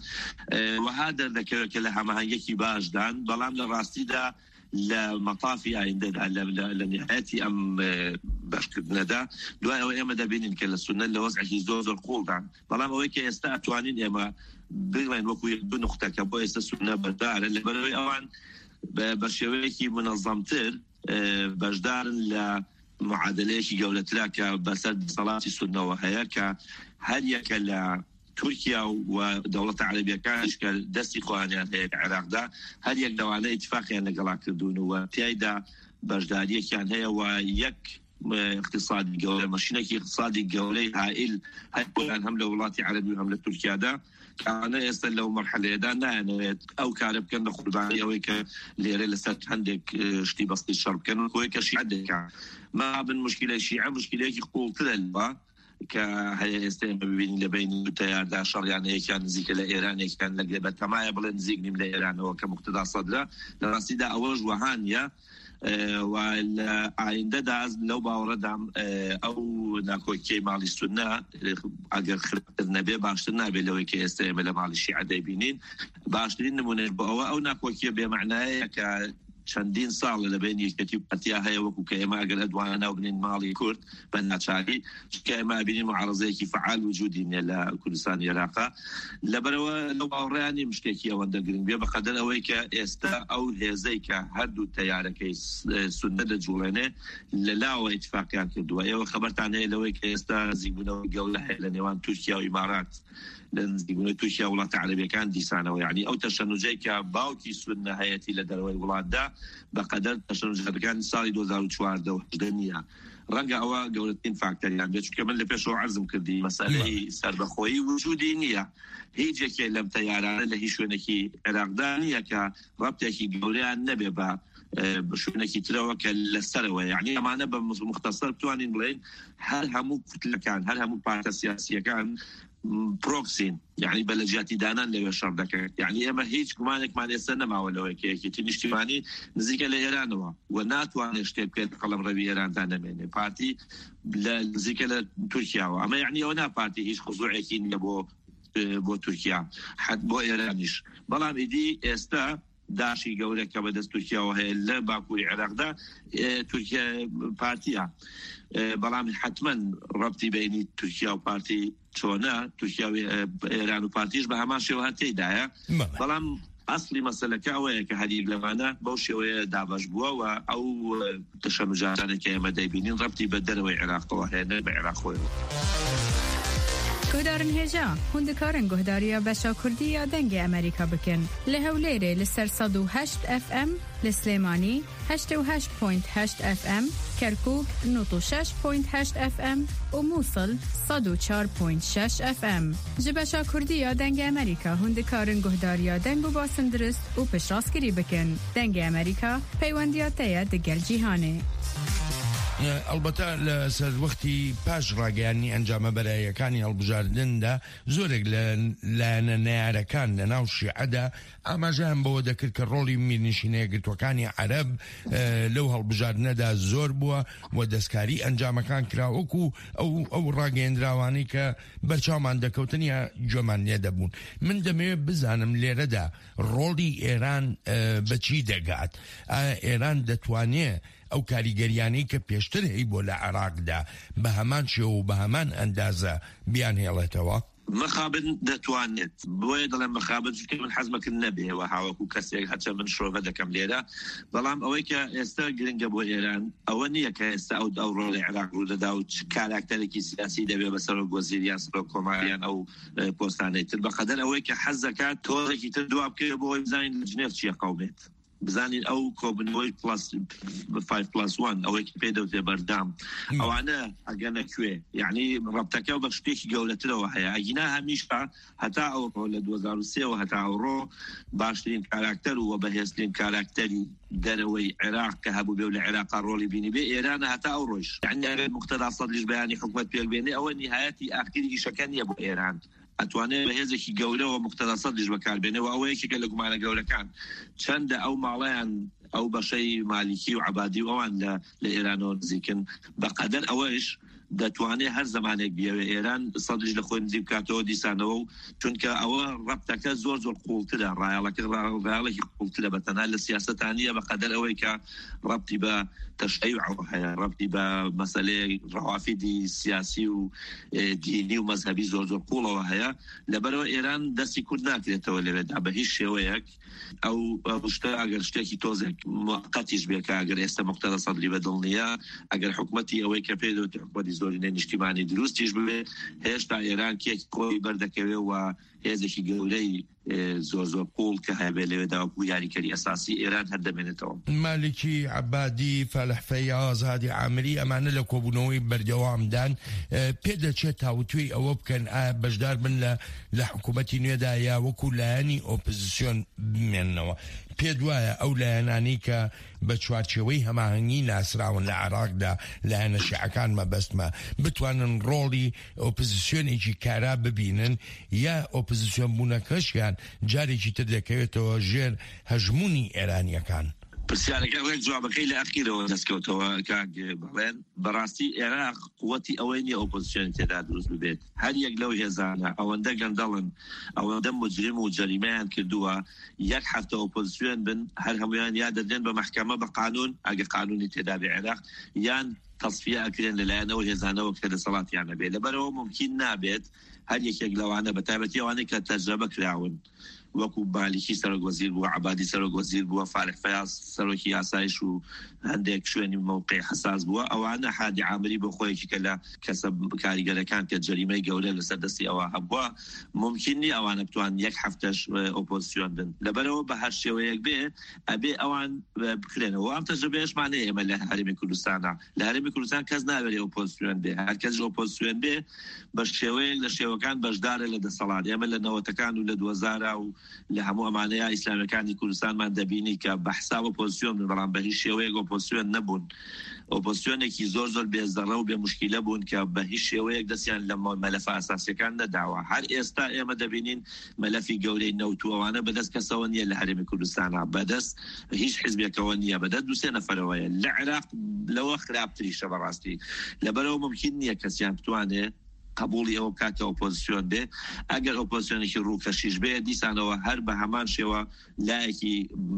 وها دەردەکەوێت کە لە هەماهنگێکی باشدان بەڵام لە ڕاستیدا لە مەطافی ئایندەدا لە نهایەتی ئەم بەشکردنەدا دوای ئەوە ئێمە دەبینین کە لە سونە لە وەزعێکی زۆر زۆر قوڵدان بەڵام ئەوەی کە ئێستا ئەتوانین ئێمە بڵێن وەکو دو نقطەکە بۆ ئێستا سونە بەردارن لەبەرەوەی ئەوان بە شێوەیەکی منەظەمتر بەشدارن لە معادلەیەکی گەورەترا کە بەسەر دەسەڵاتی سونەوە هەیە کە هەر یەکە لە تورکیا و دەوڵەتە عەرەبیەکانش کە دەستی خۆیانیان هەیە عێراقدا هەر یەک لەوانە ئیتفاقیان لەگەڵا کردوونەوە تیایدا بەشداریەکیان هەیە و یەک اقتصادی گەورە مەشینێکی اقتصادی گەورەی هائیل هەیە هەم لە وڵاتی عەرەبی و هەم لە تورکیادا کانە ئێستا لەو مەرحەلەیەدا نایەنەوێت ئەو کارە بکەن لە قوربانی ئەوەی کە لێرە لەسەر هەندێک شتی بەستی شەڕ بکەن خۆی کە شیعە دەکات ما بن مشکلەی شیعە مشکلەیەکی قوڵترە لەوە کە هەیە ئێستا ببینین لە بینی دو تەیاردا شەڕیانەیەکیان نزیکە لە ئێرانێکیان لەگرێ بە تەمایە بڵێ نزیک نیم لە ئێرانەوە کە موقتدا سەدرا لە ڕاستیدا ئەوەش وەهانیە و لە ئایندەدا لەو باوەڕەدام ئەو ناکۆکیی ماڵی سونە ئەگەر خراپتر نەبێ باشتر نابێت لەوەی کە ئێستا ئێمە لە ماڵی شیعە دەیبینین باشترین نمونەش بۆ ئەوە ئەو ناکۆکیە بێمەعنایە کە چەندین ساڵ لە بین یەکەتی پەتیا هەیە وەکو کە ئێمە ئەگەر ئەدوانە ناوبنین ماڵی کورد بە ناچاری چکە ئێمە بینین معارەزەیەکی فعال وجودی نیە لە کوردستان عێراقا لەبەرەوە لەو باوەڕیانی مشتێکی ئەوەندە گرنگ بێ بەخەدەر ئەوەی کە ئێستا ئەو هێزەی کە هەردوو تەیارەکەی سونە دەجوڵێنێ لەلاوە ئیتفاقیان کردووە ئێوە خەبەرتان هەیە لەوەی کە ئێستا زیبوونەوەی گەورە هەیە لە نێوان تورکیا و ئیمارات لنزیگونەی تورکیا وڵاتە عەرەبیەکان دیسانەوە. یعنی ئەو تەشەنوجەی کە باوکی سونە هەیەتی لە دەرەوەی وڵاتدا بەقەدەر تەشەنوجەکانی ساڵی دوو هەزار و چواردە و هەژدە نییە. ڕەنگە ئەوە گەورەترین فاکتەریان بێت، چونکە من لە پێشەوە عەرزم کردی مەسەلەی سەربەخۆیی وجودی نییە. هیچ یەکێ لەم تەیارانە لە هیچ شوێنێکی عێراقدا نییە کە ڕەبتێکی گەورەیان نەبێ بە شوێنێکی ترەوە کە لەسەرەوە. یعنی ئەمانە بە مختصر بتوانین بڵێن هەر هەموو کوتلەکان، هەر هەموو پارتە سیاسیەکان پرۆکسین، یعنی بە لەجیاتی دانان لەوێ شەڕ دەکەن. یعنی ئێمە هیچ گومانێکمان ئێستا نەماوە لەوەی کە یەکێتی نیشتیمانی نزیکە لە ئێرانەوە و ناتوانێت شتێک بکرێت قەڵەمڕەوی ئێراندا نەمێنێ. پارتی لە نزیکە لە تورکیاوە. ئەمە یعنی ئەوە ناپارتی هیچ خزوعێکی نییە بۆ بۆ تورکیا حد بۆ ئێرانیش. بەڵام ئیدی ئێستا داشی گەورە کە بەدەست تورکیاوە هەیە لە باکووری عێراقدا تورکیا پارتیە، بەڵام حتما ڕەبتی بینی تورکیا و پارتی چۆنە، تورکیا و ئێران و پارتیش بە هەمان شێوە هەتێدایە. بەڵام ئەسڵی مەسەلەکە ئەوەیە کە هەریک لەمانە بەو شێوەیە دابەش بووە و ئەو تەشەنوجارانێک کە ئێمە دەیبینین ڕەبتی بە دەرەوەی عێراقەوە هەیە، نە بە عێراق خۆیەوە. گهدارن هێژا هوندکارن گهداریە بەشا کوردی یا دەنگی ئەمریکا بکەن لە هەولێرێ لەسەر سەد و هەشت ئەف ئەم، لە سلێمانی هەشتە و هەشت پۆینت هەشت ئەف ئەم، کەرکووک نۆت و شەش پۆینت هەشت ئەف ئەم و مووسڵ سەد و چوار پۆینت شەش ئەف ئەم. ji بەشا کوردی یا دەنگی ئەمریکا هوندکارن گهداریە دەنگ و باسن درست و پشتڕاستگیری بکەن. دەنگی ئەمریکا پەیوەندیاتەیە دەگەل جیهانێ. ئەلبەتە لە سەر وەختی پاش ڕاگەیانی ئەنجامە بەرایەکانی هەڵبژاردندا زۆرێک لە لایەنە نەیارەکان لە ناو شیعەدا ئاماژەیان بەوە دەکرد کە ڕۆڵی میرنشینەیە گرتوەکانی عەرەب لەو هەڵبژاردنەدا زۆر بووە و دەستکاری ئەنجامەکان کراوەکو ئەو ئەو ڕاگەیەندراوانەی کە بەرچاومان دەکەوتنیە گوێمان لێ دەبوون. من دەمەوێت بزانم لێرەدا ڕۆڵی ئێران بەچی دەگات؟ ئێران دەتوانێت ئەو کاریگەریانەی کە پێشتر هەی بۆ لە عێراقدا بە هەمان شێوە و بە هەمان ئەندازە بیان هێڵێتەوە؟ مخابن دەتوانێت، بۆیە دەڵێم مخابن چونکە من حەزمەکرد نەبێەوە هاوەکو کەسێک هەچە من شۆڤە دەکەم لێرە. بەڵام ئەوەی کە ئێستا گرنگە بۆ ئێران ئەوە نییە کە ئێستا ئەو ئەو ڕۆڵی عێراق ڕوودەدا و کاراکتەرێکی سیاسی دەبێت بەسەر وەزیریان سەرۆک کۆماریان ئەو پۆستانەی تر، بەقەدەر ئەوەی کە حەز دەکات تۆڕێکی تر دواب بکرێت بۆی بزانین لە جنێڤ چیە قەومێت، بزانین ئەو کۆبنەوەی پلاس پێنج پلاس وان ئەوەی پێ دەوتێ بەردام ئەوانە ئەگەنە کوێ، یعنی ڕەبتەکە بە شتێکی گەورەترەوە هەیە. ئەگینا هەمیشە هەتا ئەوڕۆ لە دوو هەزار و سێ و هەتا ئەوڕۆ باشترین کاراکتەر و بەهێزترین کاراکتەری دەرەوەی عێراق کە هەبوو بێ و لە عێراقا ڕۆڵی بینی بێ ئێرانە هەتا ئەو ڕۆژ. یعنی ئەگەر موقتەدا سەدریش بەیانی حکومەت پێک بێنێ ئەوە نیهایەتی ئاخری ئیشەکە نییە بۆ ئێران، ئەتوانێت بەهێزێکی گەورەوە موقتەدا سەدریش بەکاربێنێەوە. ئەوە یەکێکە لە گومانە گەورەکان. چەندە ئەو ماڵەیان ئەو بەشەی مالیکی و عەبادی و ئەوان لە ئێرانەوە نزیکن، بەقەدەر ئەوەش دەتوانێت هەر زمانێک بیاوێ ئێران سەدریش لە خۆی نزیک بکاتەوە دیسانەوە، و چونکە ئەوە ڕەبتەکە زۆر زۆر قوڵترە، ڕایەڵەکە ڕایەڵێکی قوڵترە بەتەنها لە سیاسەتانیە، بەقەدەر ئەوەی کە ڕەبتی بە تەشەیع هەیە، ڕەبتی بە مەسەلەی ڕەوافیدی سیاسی و دینی و مەذهبی زۆر زۆر قوڵەوە هەیە. لەبەرەوە ئێران دەستی کورد ناکرێتەوە لەوێدا بە هیچ شێوەیەک. ئەو شتە ئەگەر شتێکی تۆزێک موقەتیش بێکە، ئەگەر ئێستا موقتەدا سەدری بەدڵ نییە، ئەگەر حکومەتی ئەوەی کە پێ دەوتێ حکومەتی زۆرینەی نیشتیمانی دروستیش ببێ، هێشتا ئێران کێک خۆی بەردەکەوێ و هێزێکی گەورەی زۆر زۆر قوڵ کە هەبێ لەوێدا وەکو یاریکەری ئەساسی ئێران هەردەمێنێتەوە. مالکی عەبادی، فەلح فەیاز، هادی عامری ئەمانە لە کۆبوونەوەی بەردەوامدان پێ دەچێت تاوتوی ئەوە بکەن ئایا بەشدار بن لە حکوومەتی نوێدا یا وەکو لایەنی ئۆپۆزیسیۆن بمێننەوە؟ پێ دوایە ئەو لایەنانی کە بە چوارچێوەی هەماهەنگی ناسراون لە عێراقدا لایەنە شیعەکان مەبەستمە بتوانن ڕۆڵی ئۆپۆزیسیۆنێکی کارا ببینن، یا ئۆپۆزیسیۆن بوونەکەشیان جارێکی تر دەکەوێتەوە ژێر هەژمونی ئێرانیەکان؟ پرسیارەکە ڕێک جوابەکەی لە ئەخیرەوە دەستکەوتەوە کاک بڵێن. بەڕاستی عێراق قووەتی ئەوەی نیە ئۆپۆزیسیۆن تێدا دروست ببێت. هەر یەک لەو هێزانە ئەوەندە گەندەڵن، ئەوەندە مجرم و جەریمەیان کردووە، یەک هەفتە ئۆپۆزیسیۆن بن هەر هەمویان یا دەدێن بە مەحکەمە بە قانون ئەگە قانونی تێدا بێ عێراق، یان تەصفیە ئەکرێن لەلایەنەوە هێزانەوە کە دەسەڵاتیانە بێ. لەبەرەوە ممکن نابێت هەر یەکێک لەوانە بە تایبەتی ئەوانەی کە تەجربە کراون وەکو بالیکی سەرۆک وەزیر بووە، عەبادی سەرۆک وەزیر بووە، فارق فەیاض سەرۆکی یاسایش و هەندێک شوێنی موقعی حساس بووە. ئەوانە حادی عامری بۆ خۆیەکی کە لە کەسە کاریگەرەکان کە جەریمەی گەورە لەسەر دەستی ئەوە هەبووە ممکن نی ئەوانە بتوان یەک هەفتەش ئۆپۆزیسیۆن بن. لەبەرەوە بە هەر شێوەیەک بێ ئەبێ ئەوان بکرێنەوە. ئەم تەجربەیەشمانەیە ئێمە لە هەرێمی کوردستانە. لە هەرێمی کوردستان کەس نابێت ئۆپۆزیسیۆن بێ، هەر کەس ئۆپۆزیسیۆن بێ بە شێوەیەک لە شێوەکان بەشدارە لە دەسەڵات. ئێمە لە نەوەتەکان و لە دوو هەزار و لە هەموو ئەمانەیە ئیسلامیەکانی کوردستانمان دەبینی کە بە حساب ئۆپۆزیسیۆن بن، بەڵام بە هیچ شێوەیەک ئۆپۆزیسیۆن نەبوون. ئۆپۆزیسیۆنێکی زۆر زۆر بێزەڕە و بێ موشکیلە بوون کە بە هیچ شێوەیەک دەستیان لە مەلەفە ئاساسیەکان نەداوە. هەر ئێستا ئێمە دەبینین مەلەفی گەورەی نەوتووەوانە بەدەست کەسەوە نییە لە هەرێمی کوردستانە، بەدەست هیچ حیزبێکەوە نییە، بەدەست دوو سێ نەفەرەوەیە. لە عێراق لەوە خراپتریشە بەڕاستی. لەبەرەوە ممکن نییە کەسیان بتوانێت قبولی ئەوە بکاتە ئۆپۆزیسیۆن بێ. ئەگەر ئۆپۆزیسیۆنێکی ڕووکەشیش بێ دیسانەوە هەر بە هەمان شێوە لایەکی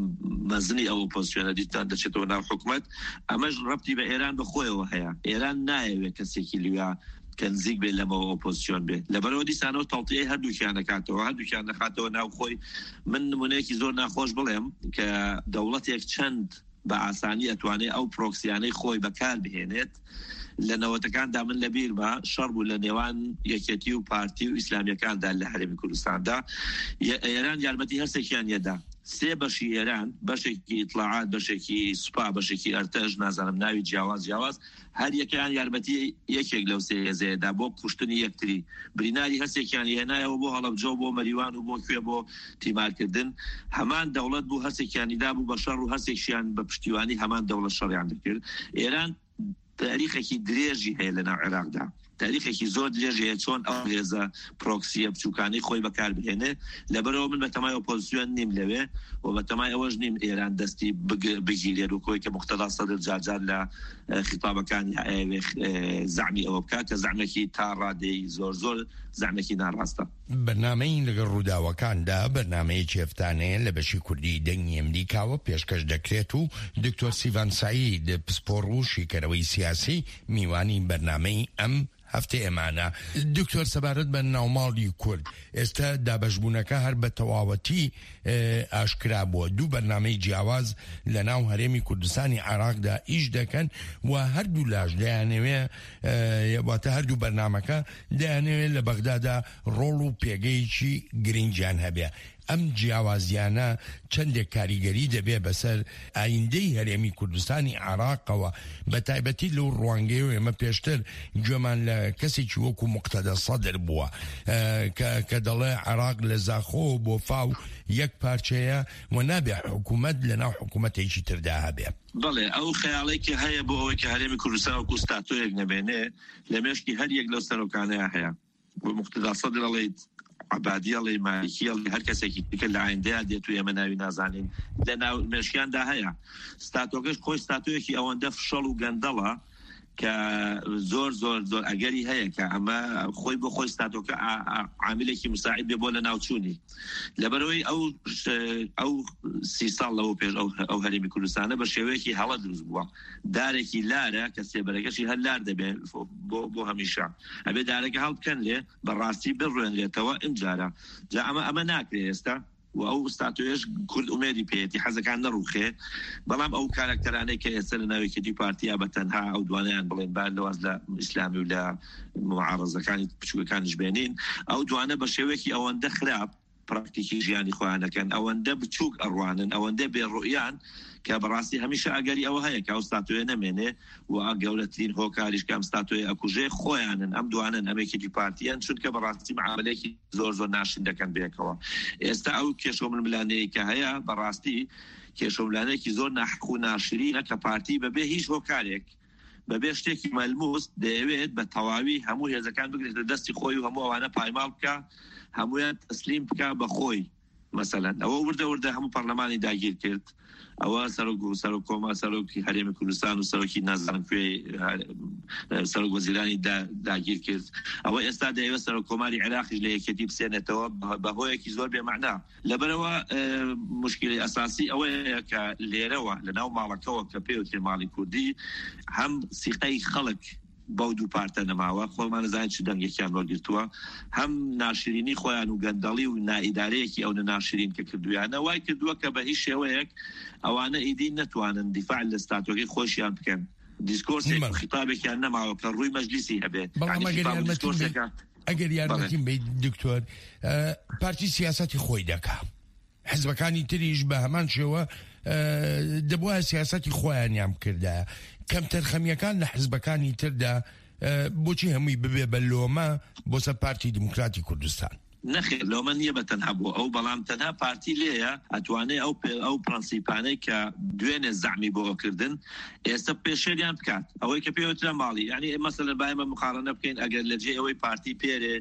مەزنی ئەو ئۆپۆزیسیۆنە دیتان دەچێتەوە ناو حکومەت. ئەمەش ڕەبتی بە ئێران بەخۆیەوە هەیە. ئێران نایەوێت کەسێکی لویا کە نزیک بێت لەمەوە ئۆپۆزیسیۆن بێت. لەبەرەوە دیسانەوە تەڵتیەی هەردووکیان دەکاتەوە، هەردووکیان دەخاتەوە ناو خۆی. من نمونەیەکی زۆر ناخۆش بڵێم کە دەوڵەتێک چەند بە ئاسانی ئەتوانێت ئەو پرۆکسیانەی خۆی بەکار بهێنێت. لە نەوەتەکاندا من لەبیر بە شەڕ بوو لە نێوان یەکێتی و پارتی و ئیسلامیەکاندا لە هەرێمی کوردستاندا. ئێران یارمەتی هەرسێکیان یەدا. سێ بەشی ئێران، بەشێکی ئیطلاعات، بەشێکی سوپا، بەشێکی ئەرتەش، نازانم ناوی جیاواز جیاواز، هەر یەکیان یارمەتی یەکێک لەو سێ هێزەیەدا بۆ کوشتنی یەکتری. بریناری هەرسێکیان هێنایەوە بۆ هەڵەبجە، بۆ مەریوان و بۆ کوێ بۆ تیمارکردن. هەمان دەوڵەت بوو هەرسێکیانیدا بوو بە شەڕ و هەرسێکیان بە پشتیوانی هەمان دەوڵەت شەڕیان دەکرد. ئێران تاریخێکی درێژی هەیە لە ناو عێراقدا، تاریخێکی زۆر درێژی هەیە چۆن ئەو هێزە پرۆکسیە بچووکانی خۆی بەکار بهێنێ. لەبەرەوە من بەتەمای ئۆپۆزیسیۆن نیم لەوێ و بەتەمای ئەوەش نیم ئێران دەستی بگیرێت و کۆی کە موقتەدا سەدر جارجار لە خیتابەکانی زعمی ئەوە بکات کە زعمێکی تا ڕادەی زۆر زۆر زعمێکی ناڕاستە. بەرنامەی لەگەڵ ڕووداوەکاندا بەرنامەیە چێفتانەیە لە بەشی کوردی دەنگی ئەمریکاوە پێشکەش دەکرێت و دکتۆر سیڤان سعید پسپۆڕ و شیکەرەوەی سیاسی میوانی بەرنامەی ئەم هەفتە ئێمانە. دکتۆر سەبارەت بە ناوماڵی کورد ئێستا دابەشبوونەکە هەر بە تەواوەتی ئاشکرا بووە. دوو بەرنامەی جیاواز لە ناو هەرێمی کوردستانی عێراقدا ئیش دەکەن و هەردوو لاش دەیانەوێ واتە هەردوو بەرنامەکە دەیانەوێت لە بەغدادا ڕۆڵ و پێگەیەکی گرنگیان هەبێ. ئەم جیاوازیانە چەندێک کاریگەری دەبێ بەسەر ئایندەی هەرێمی کوردستانی عێراقەوە، بە تایبەتی لەو ڕوانگەی و ئێمە پێشتر گوێمان لە کەسێکی وەکو موقتەدە سەدر بووە کە دەڵێ عێراق لە زاخۆ بۆ فاو یەک پارچەیە و نابێ حکوومەت لە ناو حکوومەتێکی تردا هەبێ. بەڵێ ئەو خەیاڵێکی هەیە بۆ ئەوەی کە هەرێمی کوردستان وەکو ستاتۆیەک نەبێنێ لە مێشکی هەر یەک لەو سەرۆکانەیە هەیە. بۆ موقتەدا سەدر ئەڵێیت عبادی ئەڵێ، مالکی ئەڵێ، هەر کەسێکی دیکە لە ئایندەیە دێت و ئێمە ناوی نازانین لە ناو مێشکیاندا هەیە. ستاتۆکەش خۆی ستاتۆیەکی ئەوەندە فشەڵ و گەندەڵە کە زۆر زۆر زۆر ئەگەری هەیە کە ئەمە خۆی بۆ خۆی ستاتۆکە عاملێکی مساعد بێ بۆ لە ناوچوونی. لەبەرەوەی ئەو ئەو سی ساڵ لەوە پێش ئەو هەرێمی کوردستانە بە شێوەیەکی هەڵە دروست بووە. دارێکی لارە کە سێبەرەکەشی هەر لار دەبێت بۆ هەمیشە. ئەبێ دارێکە هەڵبکەن لێ بەڕاستی بڕوێنرێتەوە ئەمجارە. جا ئەمە ئەمە ناکرێت ئێستا و ئەو ستاتۆیەش کورد ئومێدی پێێتی حەزەکان نەڕوخێ. بەڵام ئەو کارکتەرانەی کە ئێستا لە ناوێکێتی پارتیا بە تەنها ئەو دوانیان بڵێن بار لەواز لە ئیسلامی و لە معارەزەکانی بچووکەکانیش بێنین، ئەو دوانە بە شێوەیەکی ئەوەندە خراپ پراکتیکی ژیانی خۆیانەکەن، ئەوەندە بچووک ئەڕوانن، ئەوەندە بێڕوئیان کە بەڕاستی هەمیشە ئەگەری ئەوە هەیە کە ئەو ستاتۆیە نەمێنێ و گەورەترین هۆکاریش کەم ستاتۆیە ئەکوژێ خۆیانن. ئەم دوانن ئەمێکێکی پارتیان چونکە بەڕاستی معاملەیەکی زۆر زۆر ناشین دەکەن بێکەوە. ئێستا ئەو کێشۆململانەیە کە هەیە بەڕاستی کێشۆملانەیەکی زۆر ناحق و ناشرینە کە پارتی بەبێ هیچ هۆکارێک بەبێ شتێکی مەلموس دەیەوێت بە تەواوی هەموو هێزەکان بگرێتە دەستی خۆی و هەموو ئەوانە پایماڵ بکە، هەمویان تەسلیم بکە بە خۆی. مەسەلەن ئەوە وردە وردە هەموو پەرلەمانی داگیر کرد، ئەوە سەرۆک و سەرۆک کۆما سەرۆکی هەرێمی کوردستان و سەرۆکی نازانم کوێ سەرۆک وەزیرانی داگیر کرد. ئەوە ئێستا دەیەوێت سەرۆک کۆماری عێراقیش لە یەکێتی بسێنێتەوە بەهۆیەکی زۆر بێمەعنا. لەبەرەوە موشکیلی ئەساسی ئەوەیە کە لێرەوە لە ناو ماڵەکەەوە کە پێوتێ ماڵی کوردی هەم سیقەی خەڵک بەو دوو پارتە نەماوە خۆمان نزانین چ دەنگێکیان وەرگرتووە هەم ناشرینی خۆیان و گەندەڵی و نائیدارەیەکی ئەو ناشرین کە کردویانە وای کردووە کە بە هیچ شێوەیەک ئەوانە ئیدی نەتوانن دیفاع لە ستاتۆری خۆشیان بکەن دیسکۆرسێک خیتابێکیان نەماوە کە ڕووی مەجلیسی هەبێت ئەگەر یارمەتیم بێت دکتۆر پارتی سیاسەتی خۆی دەکا حزبەکانی تریش بە هەمان شێوە دەبووە سیاسەتی خۆیانیان کردایە کەم تەرخەمیەکان لە حزبەکانی تردا بۆچی هەمووی ببێ بە لۆمە بۆ سەر پارتی دموکراتی کوردستان نەخێر لۆمە نییە بە تەنها بۆ ئەو بەڵام تەنها پارتی لێیە ئەتوانێت ئەو ئەو پرەنسیپانەی کە دوێنێ زەعمی بۆکردن ئێستا پێشێریان بکات ئەوەی کە پێوترە ماڵی یعنی مەسەلەن باەمە مقارنە بکەین ئەگەر لەجێ ئەوەی پارتی پێرێ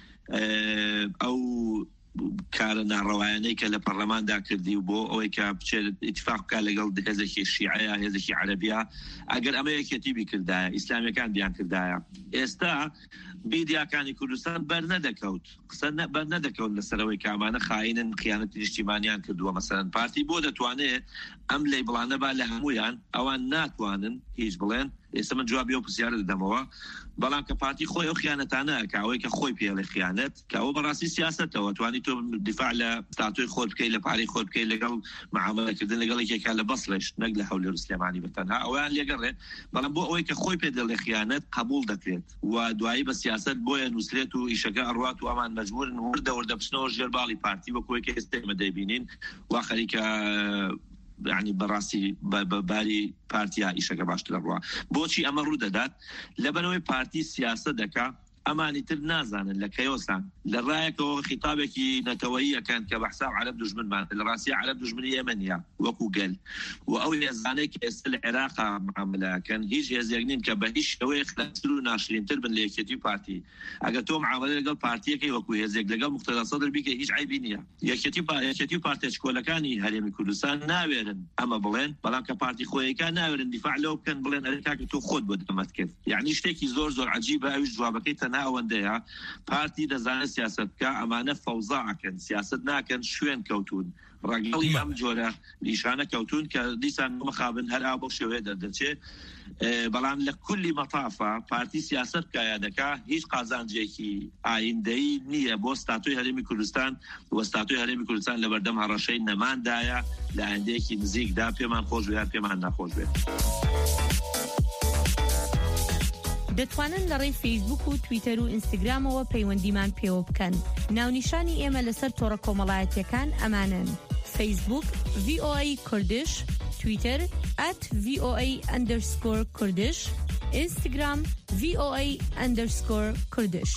ئەو کارە ناڕەوایانەی کە لە پەرلەماندا کردی و بۆ ئەوەی کە بچێت ئیتفاق بکات لەگەڵ هێزێکی شیعەیە هێزێکی عەرەبیە ئەگەر ئەمە یەکێتی بیکردایە ئیسلامیەکان بیان کردایە ئێستا میدیاکانی کوردستان بەرنەدەکەوت قسە بەرنەدەکەوت لەسەرەوەی کامانە خاینن خیانەتی نیشتیمانیان کردووە مەسەلەن پارتی بۆ دەتوانێت ئەم لەی بڵانە با لە هەمویان ئەوان ناتوانن هیچ بڵێن ئێستا من جوابی ئەو پرسیارە دەدەمەوە بەڵام کە پارتی خۆی ئەو خیانەتانە کە ئەوەی کە خۆی پێڵێ خیانەت کە ئەوە بەڕاستی سیاسەتەوە توانی تۆ دیفاع لە ستاتۆی خۆت بکەیت لە پارەی خۆت بکەیت لەگەڵ معاملەکردن لەگەڵ یەکێکا لە بەسڵش نەک لە هەولێر سلێمانی بەتەنها ئەویان لێگەڕێت بەڵام بۆ ئەوەی کە خۆی پێ دەڵێ خیانەت قبول دەکرێت و دوایی بە سیاست بۆیە نووسرێت و ئیشەکە ئەڕوات و ئەمان مەجبورن وردە وردە بچنەوە ژێر باڵی پارتی وەکوەی کە ئێستا دەیبینین وا خەریکە يعني براسي باري بارتيا إيشك باشتر الروا بوشي أمر رددات لبنوي بارتي سياسة دكا أماني تر نازان لكيوسان للرأيك خطابك نتوية كان كبحساب عرب دجمن مان الراسية عرب دجمن يمنية وكو قال وأول يزانيك استل عراقة معاملة كان هيج يزيقنين كبهيش هو يخلصلو ناشرين تربن ليكتيو بارتي أقلتو معاملة لقل بارتي كي وكو يزيق لقل مقتدى صدر بيك هيج عيبينية يكتيو يكتيو بارتي شكولا كاني هريم كردستان ناويرن أما بلين بلان كبارتي خويا كان ناويرن دفاع لو كان بلين أريكاك تو خود بدمت كيف يعني اشتكي زور زور عجيبة أوش جوابكي ئەوەندەیە پارتی دەزانێت سیاست بکە ئەمانە فەوزاعکەن سیاست ناکەن شوێن کەوتون ڕەگەڵی ئەم جۆرە نیشانە کەوتون کە دیسان مخابن هەر ئا بۆ شێوەیە دەردەچێت بەڵام لە کولی مەتافە پارتی سیاست بکایە دەکا هیچ قازانجێکی ئایندەی نییە بۆ ستاتۆی هەرێمی کوردستان و ستاتۆی هەرێمی کوردستان لە بەردەم هەڕەشەی نەماندایە لە ئایندەیەکی نزیکدا پێمان خۆش بێت پێمان ناخۆش بێت. دەتوانن لە ڕێی فیسبوک و تویتەر و ئینستاگرامەوە پەیوەندیمان پێوە بکەن. ناونیشانی ئێمە لەسەر تۆڕە کۆمەڵایەتیەکان ئەمانن: فیسبوک ڤی ئۆ ئەی کوردش، تویتەر ئەت ڤی ئۆ ئەی ئەندەرسکۆر کوردش، ئینستاگرام ڤی ئۆ ئەی ئەندەرسکۆر کوردش.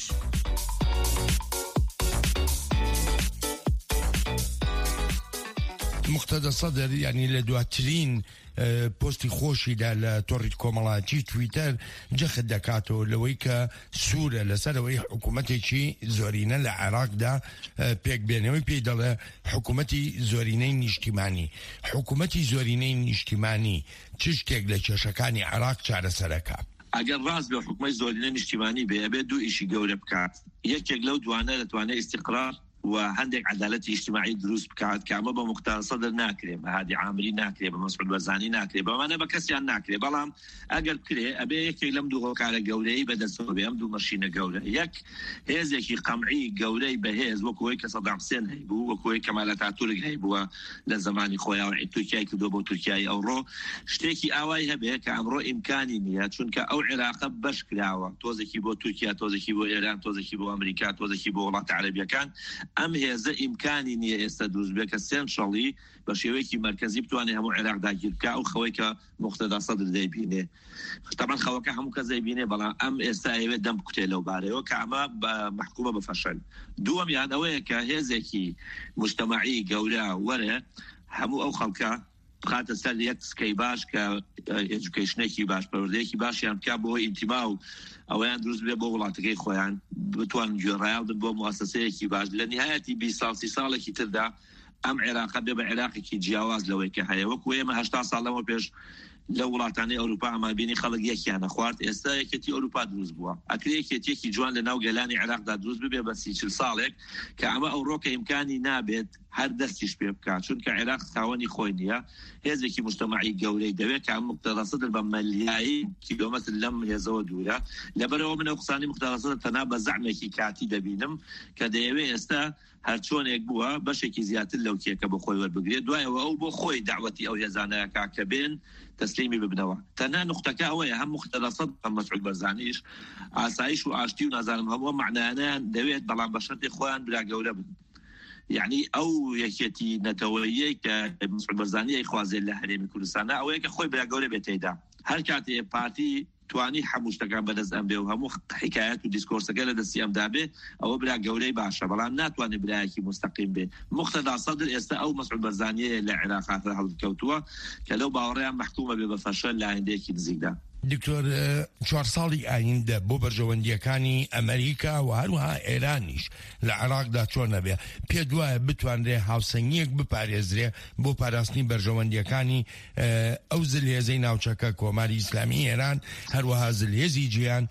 مقتدى صدر يعني لدواترين بوستي خوشي دا توريد كومالاتي تويتر جخد دكاتو لويكا سورة لسروي حكومتي شي زورينا لعراق دا بيك بينوي بيدل حكومتي زورينين اجتماعي حكومتي زورينين اجتماعي تشتاق لشاشكاني عراق شعر سركا اگر راز به حکومت زورینین اجتماعی به ابد دو ایشی گەورە بکات یەکێک لەو دوانە دەتوانێت استقرار و هەندێک عدالەتی اجتماعی دروست بکات کە ئەمە بە مقتدى صدر ناکرێت بە هادی عامری ناکرێت بە مسعود وەرزانی ناکرێت بەمانە بە کەسیان ناکرێت بەڵام ئەگەر بکرێت ئەبێ یەکێک لەم دوو هۆکارە گەورەی بەدەستەوە بێ ئەم دوو مەشینە گەورە یەک هێزێکی قەمعی گەورەی بەهێز وەکوەی کە سەدام حوسێن هەیبوو وەکوەی کەمال ئاتاتورک هەیبووە لە زمانی خۆیان تورکیای کردووە بۆ تورکیای ئەوڕۆ شتێکی ئاوای هەبێ کە ئەمڕۆ ئیمکانی نییە چونکە ئەو عێراقە بەش کراوە تۆزێکی بۆ تورکیا تۆزێکی بۆ ئێران تۆزێکی بۆ ئەمریکا تۆزێکی بۆ وڵاتە عەرەبیەکان ئەم هێزە إمكاني نية استدوز بك السنشالي بشيويكي مركزي بتواني همو عراق داكير كا أو خويكا مقتدى صدر داي بيني طبعا خوكا همو كزي بيني بلا أم استايوه دم كتيلو باريو كعما محكومة بفشل دوام يعني أويكا هزيكي مجتمعي قولا ورا همو أو خلقا بخاطر سر يك سكي باش كا educationكي باش برديكي باش يعني كا بو انتماو ئەویان دروست بێ بۆ وڵاتەکەی خۆیان بتوان گوێڕایال بن بۆ مواسسەیەکی باش لە نهایەتی بیست ساڵ سی ساڵێکی تردا ئەم عێراقە بێ بە عێراقێکی جیاواز لەوەی کە هەیە وەکو ئێمە هەشتا ساڵ لەمە پێش لە وڵاتانی ئەوروپا ئەمان بینی خەڵک یەکیانە خوارد ئێستا یەکێتی ئەوروپا دروست بووە ئەکرێ یەکێتیەکی جوان لە ناو گەلانی عێراقدا دروست ببێ بە سی چل ساڵێک کە ئەمە ئەوڕۆکە ئیمکانی نابێت هەر دەستیش پێ بکات چونکە عێراق تاوانی خۆی نییە هێزێکی مجتەمەعی گەورەی دەوێت کە مقتەدەسەدر بە مەلیایی کیلۆمەتر لەم هێزەوە دوورە لەبەرەوە منە قسانی مقتەدەسەدر تەنها بە زەعمێکی کاتی دەبینم کە دەیەوێت ئێستا هەر چۆنێک بووە بەشێکی زیاتر لەو کێکە بە خۆی وەربگرێت دوایەوە ئەو بۆ خۆی دعوەتی ئەو هێزانەیەکا کە بێن تەسلیمی ببنەوە تەنها نقطەکە ئەوەیە هەم مقتەدەسەد هەم مەسعود بەرزانیش ئاسایش و ئاشتی و نازانم هەموو معنایانیان دەوێت بەڵام بە شەرتی خۆیان برا گەورە بن يعني او یەکێتی نەتەوەیە کە مسعود بەرزانی خوازێ لە هەرێمی کوردستانە ئەوەیە کە خۆی برا گەورە بێتەیدا هەر کاتێ پارتی توانی هەموو شتەکان بەدەست ئەم بێ و هەموو حکایەت و دیسکۆرسەکە لە دەستی ئەمدا بێ ئەوە برا گەورەی باشە بەڵام ناتوانێت برایەکی مستەقیم بێ مقتەدا سەدر ئێستا ئەو مسعود بەرزانیە لە عێراق هەڵکەوتووە کە لەو باوەڕیان محکومە بێ بە فەشەل لە ئایندەیەکی نزیکدا دکتۆر چوار ساڵی ئایندە بۆ بەرژەوەندیەکانی ئەمریکا و هەروەها ئێرانیش لە عێراقدا چۆن نەبێ پێ دوایە بتوانرێ هاوسەنگیەک بپارێزرێ بۆ پاراستنی بەرژەوەندیەکانی ئەو زلهێزەی ناوچەکە کۆماری ئیسلامی ئێران هەروەها زلهێزی جیان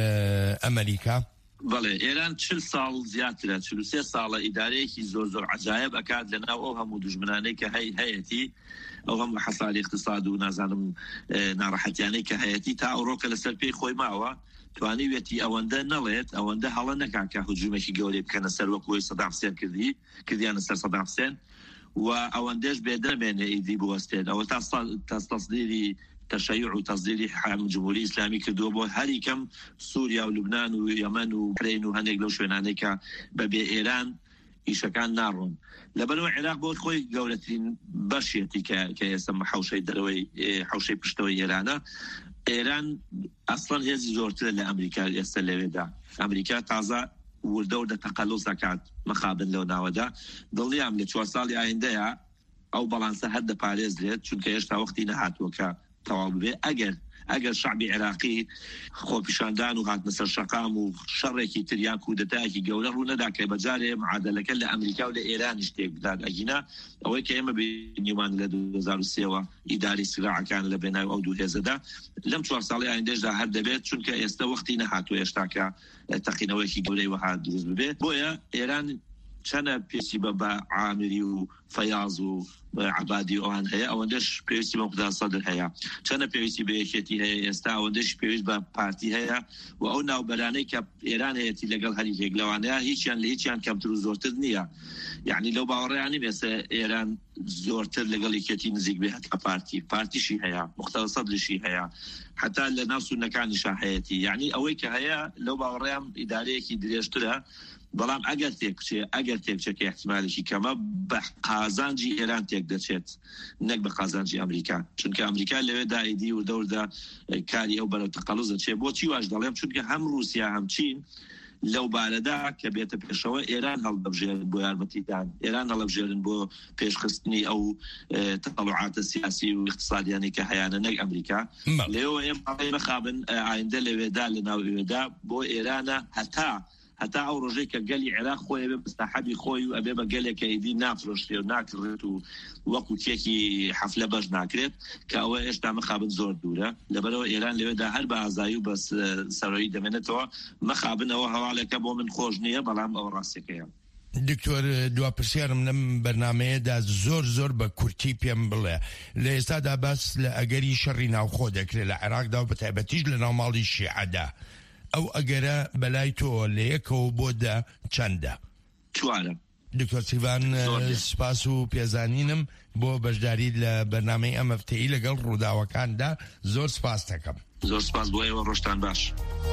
ئەمریکا بەڵێ ئێران چل ساڵ زیاترە چل و سێ ساڵە ئیدارەیەکی زۆر زۆر عەجایب ئەکات لەناو ئەو هەموو دوژمنانەی کە هەی هەیەتی ئەو هەموو حەساری اقتصاد و نازانم ناڕەحەتیانەی کە هەیەتی تا ئەوڕۆکە لەسەر پێی خۆی ماوە توانیوێتی ئەوەندە نەڵێت ئەوەندە هەڵە نەکات کە هجوومێکی گەورەی بکەنە سەر وەکوی سەدام حوسێن کردی کردیانە سەر سەدام حوسێن و ئەوەندەش بێدەمێنێ ئیدی بوەستێت ئەوە تا تەصدیری تشيع وتصدير حام جمهوري اسلامي كدو بو هري كم سوريا ولبنان ويمن وبحرين وهنيك لو شوينانيك ببي ايران ئیشەکان ناڕۆن لەبەرەوە عێراق بۆ خۆی گەورەترین بەشێتی کە ئێستا حوشەی دەرەوەی حوشەی پشتەوەی ئێرانە ئێران ئەسڵەن هێزی زۆرترە لە ئەمریکا ئێستا لەوێدا ئەمریکا تازە وردە وردە تەقەلوس دەکات مەخابن لەو ناوەدا دڵنیام لە چوار ساڵی ئایندەیە ئەو بەڵانسە هەر دەپارێزرێت چونکە هێشتا وەختی نەهاتووە کە تەواو ببێ ئەگەر ئەگەر شعبی عێراقی خۆپیشاندان و هاتنە سەر شەقام و شەڕێکی تریان کودەتایەکی گەورە ڕوو نەدا کە بەجارێ معادلەکە لە ئەمریکا و لە ئێرانی شتێک بدات ئەگینا ئەوەی کە ئێمە بینیمان لە دوو هەزار و سێەوە ئیداری سراعەکان لە بێناو ئەو دوو هێزەدا لەم چوار ساڵی ئایندەشدا هەر دەبێت چونکە ئێستا وەختی نەهاتووە هێشتاکە تەقینەوەیکی گەورەی وەها دروست ببێت بۆیە ئێران چەنە پێچی بە بە عامری و فەیاز و عبادی ئەوان هەیە ئەوەندەش پێویستی بە مقتەدا سەدر هەیە چەنە پێویستی بە یەکێتی هەیە ئێستا ئەوەندەش پێویست بە پارتی هەیە و ئەو ناوبەرانەی کە ئێران هەیەتی لەگەڵ هەریکێک لەوانەیە هیچیان لە هیچیان کەمتر و زۆرتر نییە یعنی لەو باوەڕیانی بێسە ئێران زۆرتر لەگەڵ یەکێتی نزیک بێ هەتا پارتی پارتیشی هەیە مقتەدا سەدرشی هەیە حتا لە ناو سونەکانیشا هەیەتی یعنی ئەوەی کە هەیە لەو باوەڕیان ئیدارەیەکی درێژترە بەڵام ئەگەر تێکچێ ئەگەر تێکچەکە احتیمالێکی کەمە بە قازانجی ئێران تێک دەچێت نەک بە قازانجی ئەمریکا چونکە ئەمریکا لەوێ دایدی و دەوردا کاری ئەو بەرەو تەقەلوز دەچێت بۆچی واش دەڵێم چونکە هەم رووسیا هەم چین لەو بارەدا کە بێتە پێشەوە ئێران هەڵدەبژێرن بۆ یارمەتیدان ئێران هەڵەبژێرن بۆ پێشخستنی ئەو تەقەڵوعاتە سیاسی و اقتصادیانی کە هەیەە نەک ئەمریکا لەوە ئێمە بەخابن ئایندە لەوێدا لە ناوێدا بۆ ئێرانە هەتا هەتا ئەو ڕۆژەی کە گەلی عێراق خۆی ئەبێ بەستاحەبی خۆی و ئەبێ بە گەلێکە ئیدی نافرۆشتێ و ناکڕێت و وەکو کێکی حەفلە بەش ناکرێت کە ئەوە هێشتا مەخابن زۆر دوورە لەبەرەوە ئێران لەوێدا هەر بە ئازایی و بە سەرۆیی دەمێنێتەوە مەخابنەوە هەواڵێکە بۆ من خۆش نییە بەڵام ئەو ڕاستێکەیە دکتۆر دواپرسیارم لەم بەرنامەیەدا زۆر زۆر بە کورتی پێم بڵێ لە ئێستادا باس لە ئەگەری شەڕی ناوخۆ دەکرێت لە عێراقدا و بەتایبەتیش لە ناوماڵی شیعەدا ئەو ئەگەرە بەلای تۆ لە یەکەوە بۆ دا چەندە چوارە دکتۆر سیڤان سپاس و پێزانینم بۆ بەشداری لە بەرنامەی ئەم هەفتەیە لەگەڵ ڕووداوەکاندا زۆر سپاس دەکەم زۆر سپاس بۆ ئێوە ڕۆژتان باش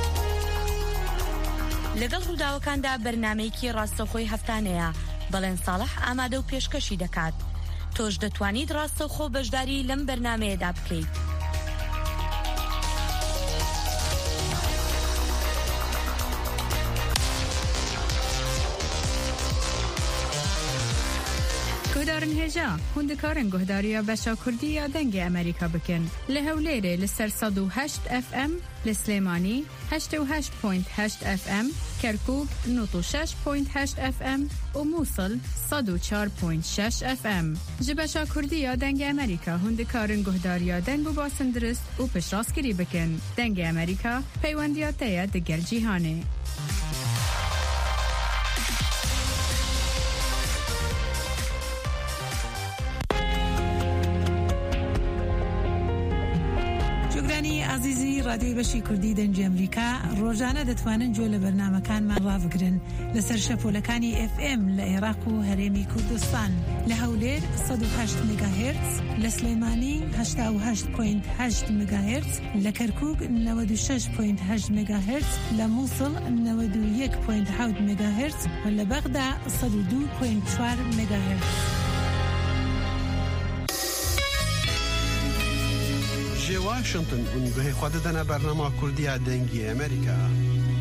لەگەڵ ڕووداوەکاندا بەرنامەیەکی ڕاستەخۆی هەفتانەیە بەڵێن ساڵح ئامادە و پێشکەشی دەکات تۆش دەتوانیت ڕاستەخۆ بەشداری لەم بەرنامەیەدا بکەیت گهدارن هجا هندکارن گهداریا بشا کردی یا دنگ امریکا بکن لهولیره لسر صد و هشت اف ام لسلیمانی هشت و هشت پوینت هشت اف ام کرکوک نود و شش پوینت هشت اف ام و موصل صد و چهار پوینت شش اف ام جبشا کردی یا دنگ امریکا هندکارن گهداریا دنگ و باسن درست و پش راستگیری بکن دنگ امریکا پیوندیات تیا دگر جیهانه عزیزی رادیوی بشی کردی دنج امریکا روزانه دتوانن جول برنامه کان من رافقرن لسر شپولکانی اف ام لعراق و هرمی کردستان لهولیر صد و هشت مگاهرتز لسلیمانی هشت و هشت پوینت هشت مگاهرتز لکرکوک نود و شش پوینت هشت مگاهرتز لموصل نود و یک پوینت هفت مگاهرتز و لبغداد صد و دو پوینت چهار مگاهرتز جي واشنطن ونقهي خوددنا برنامج كردية دنجي أمريكا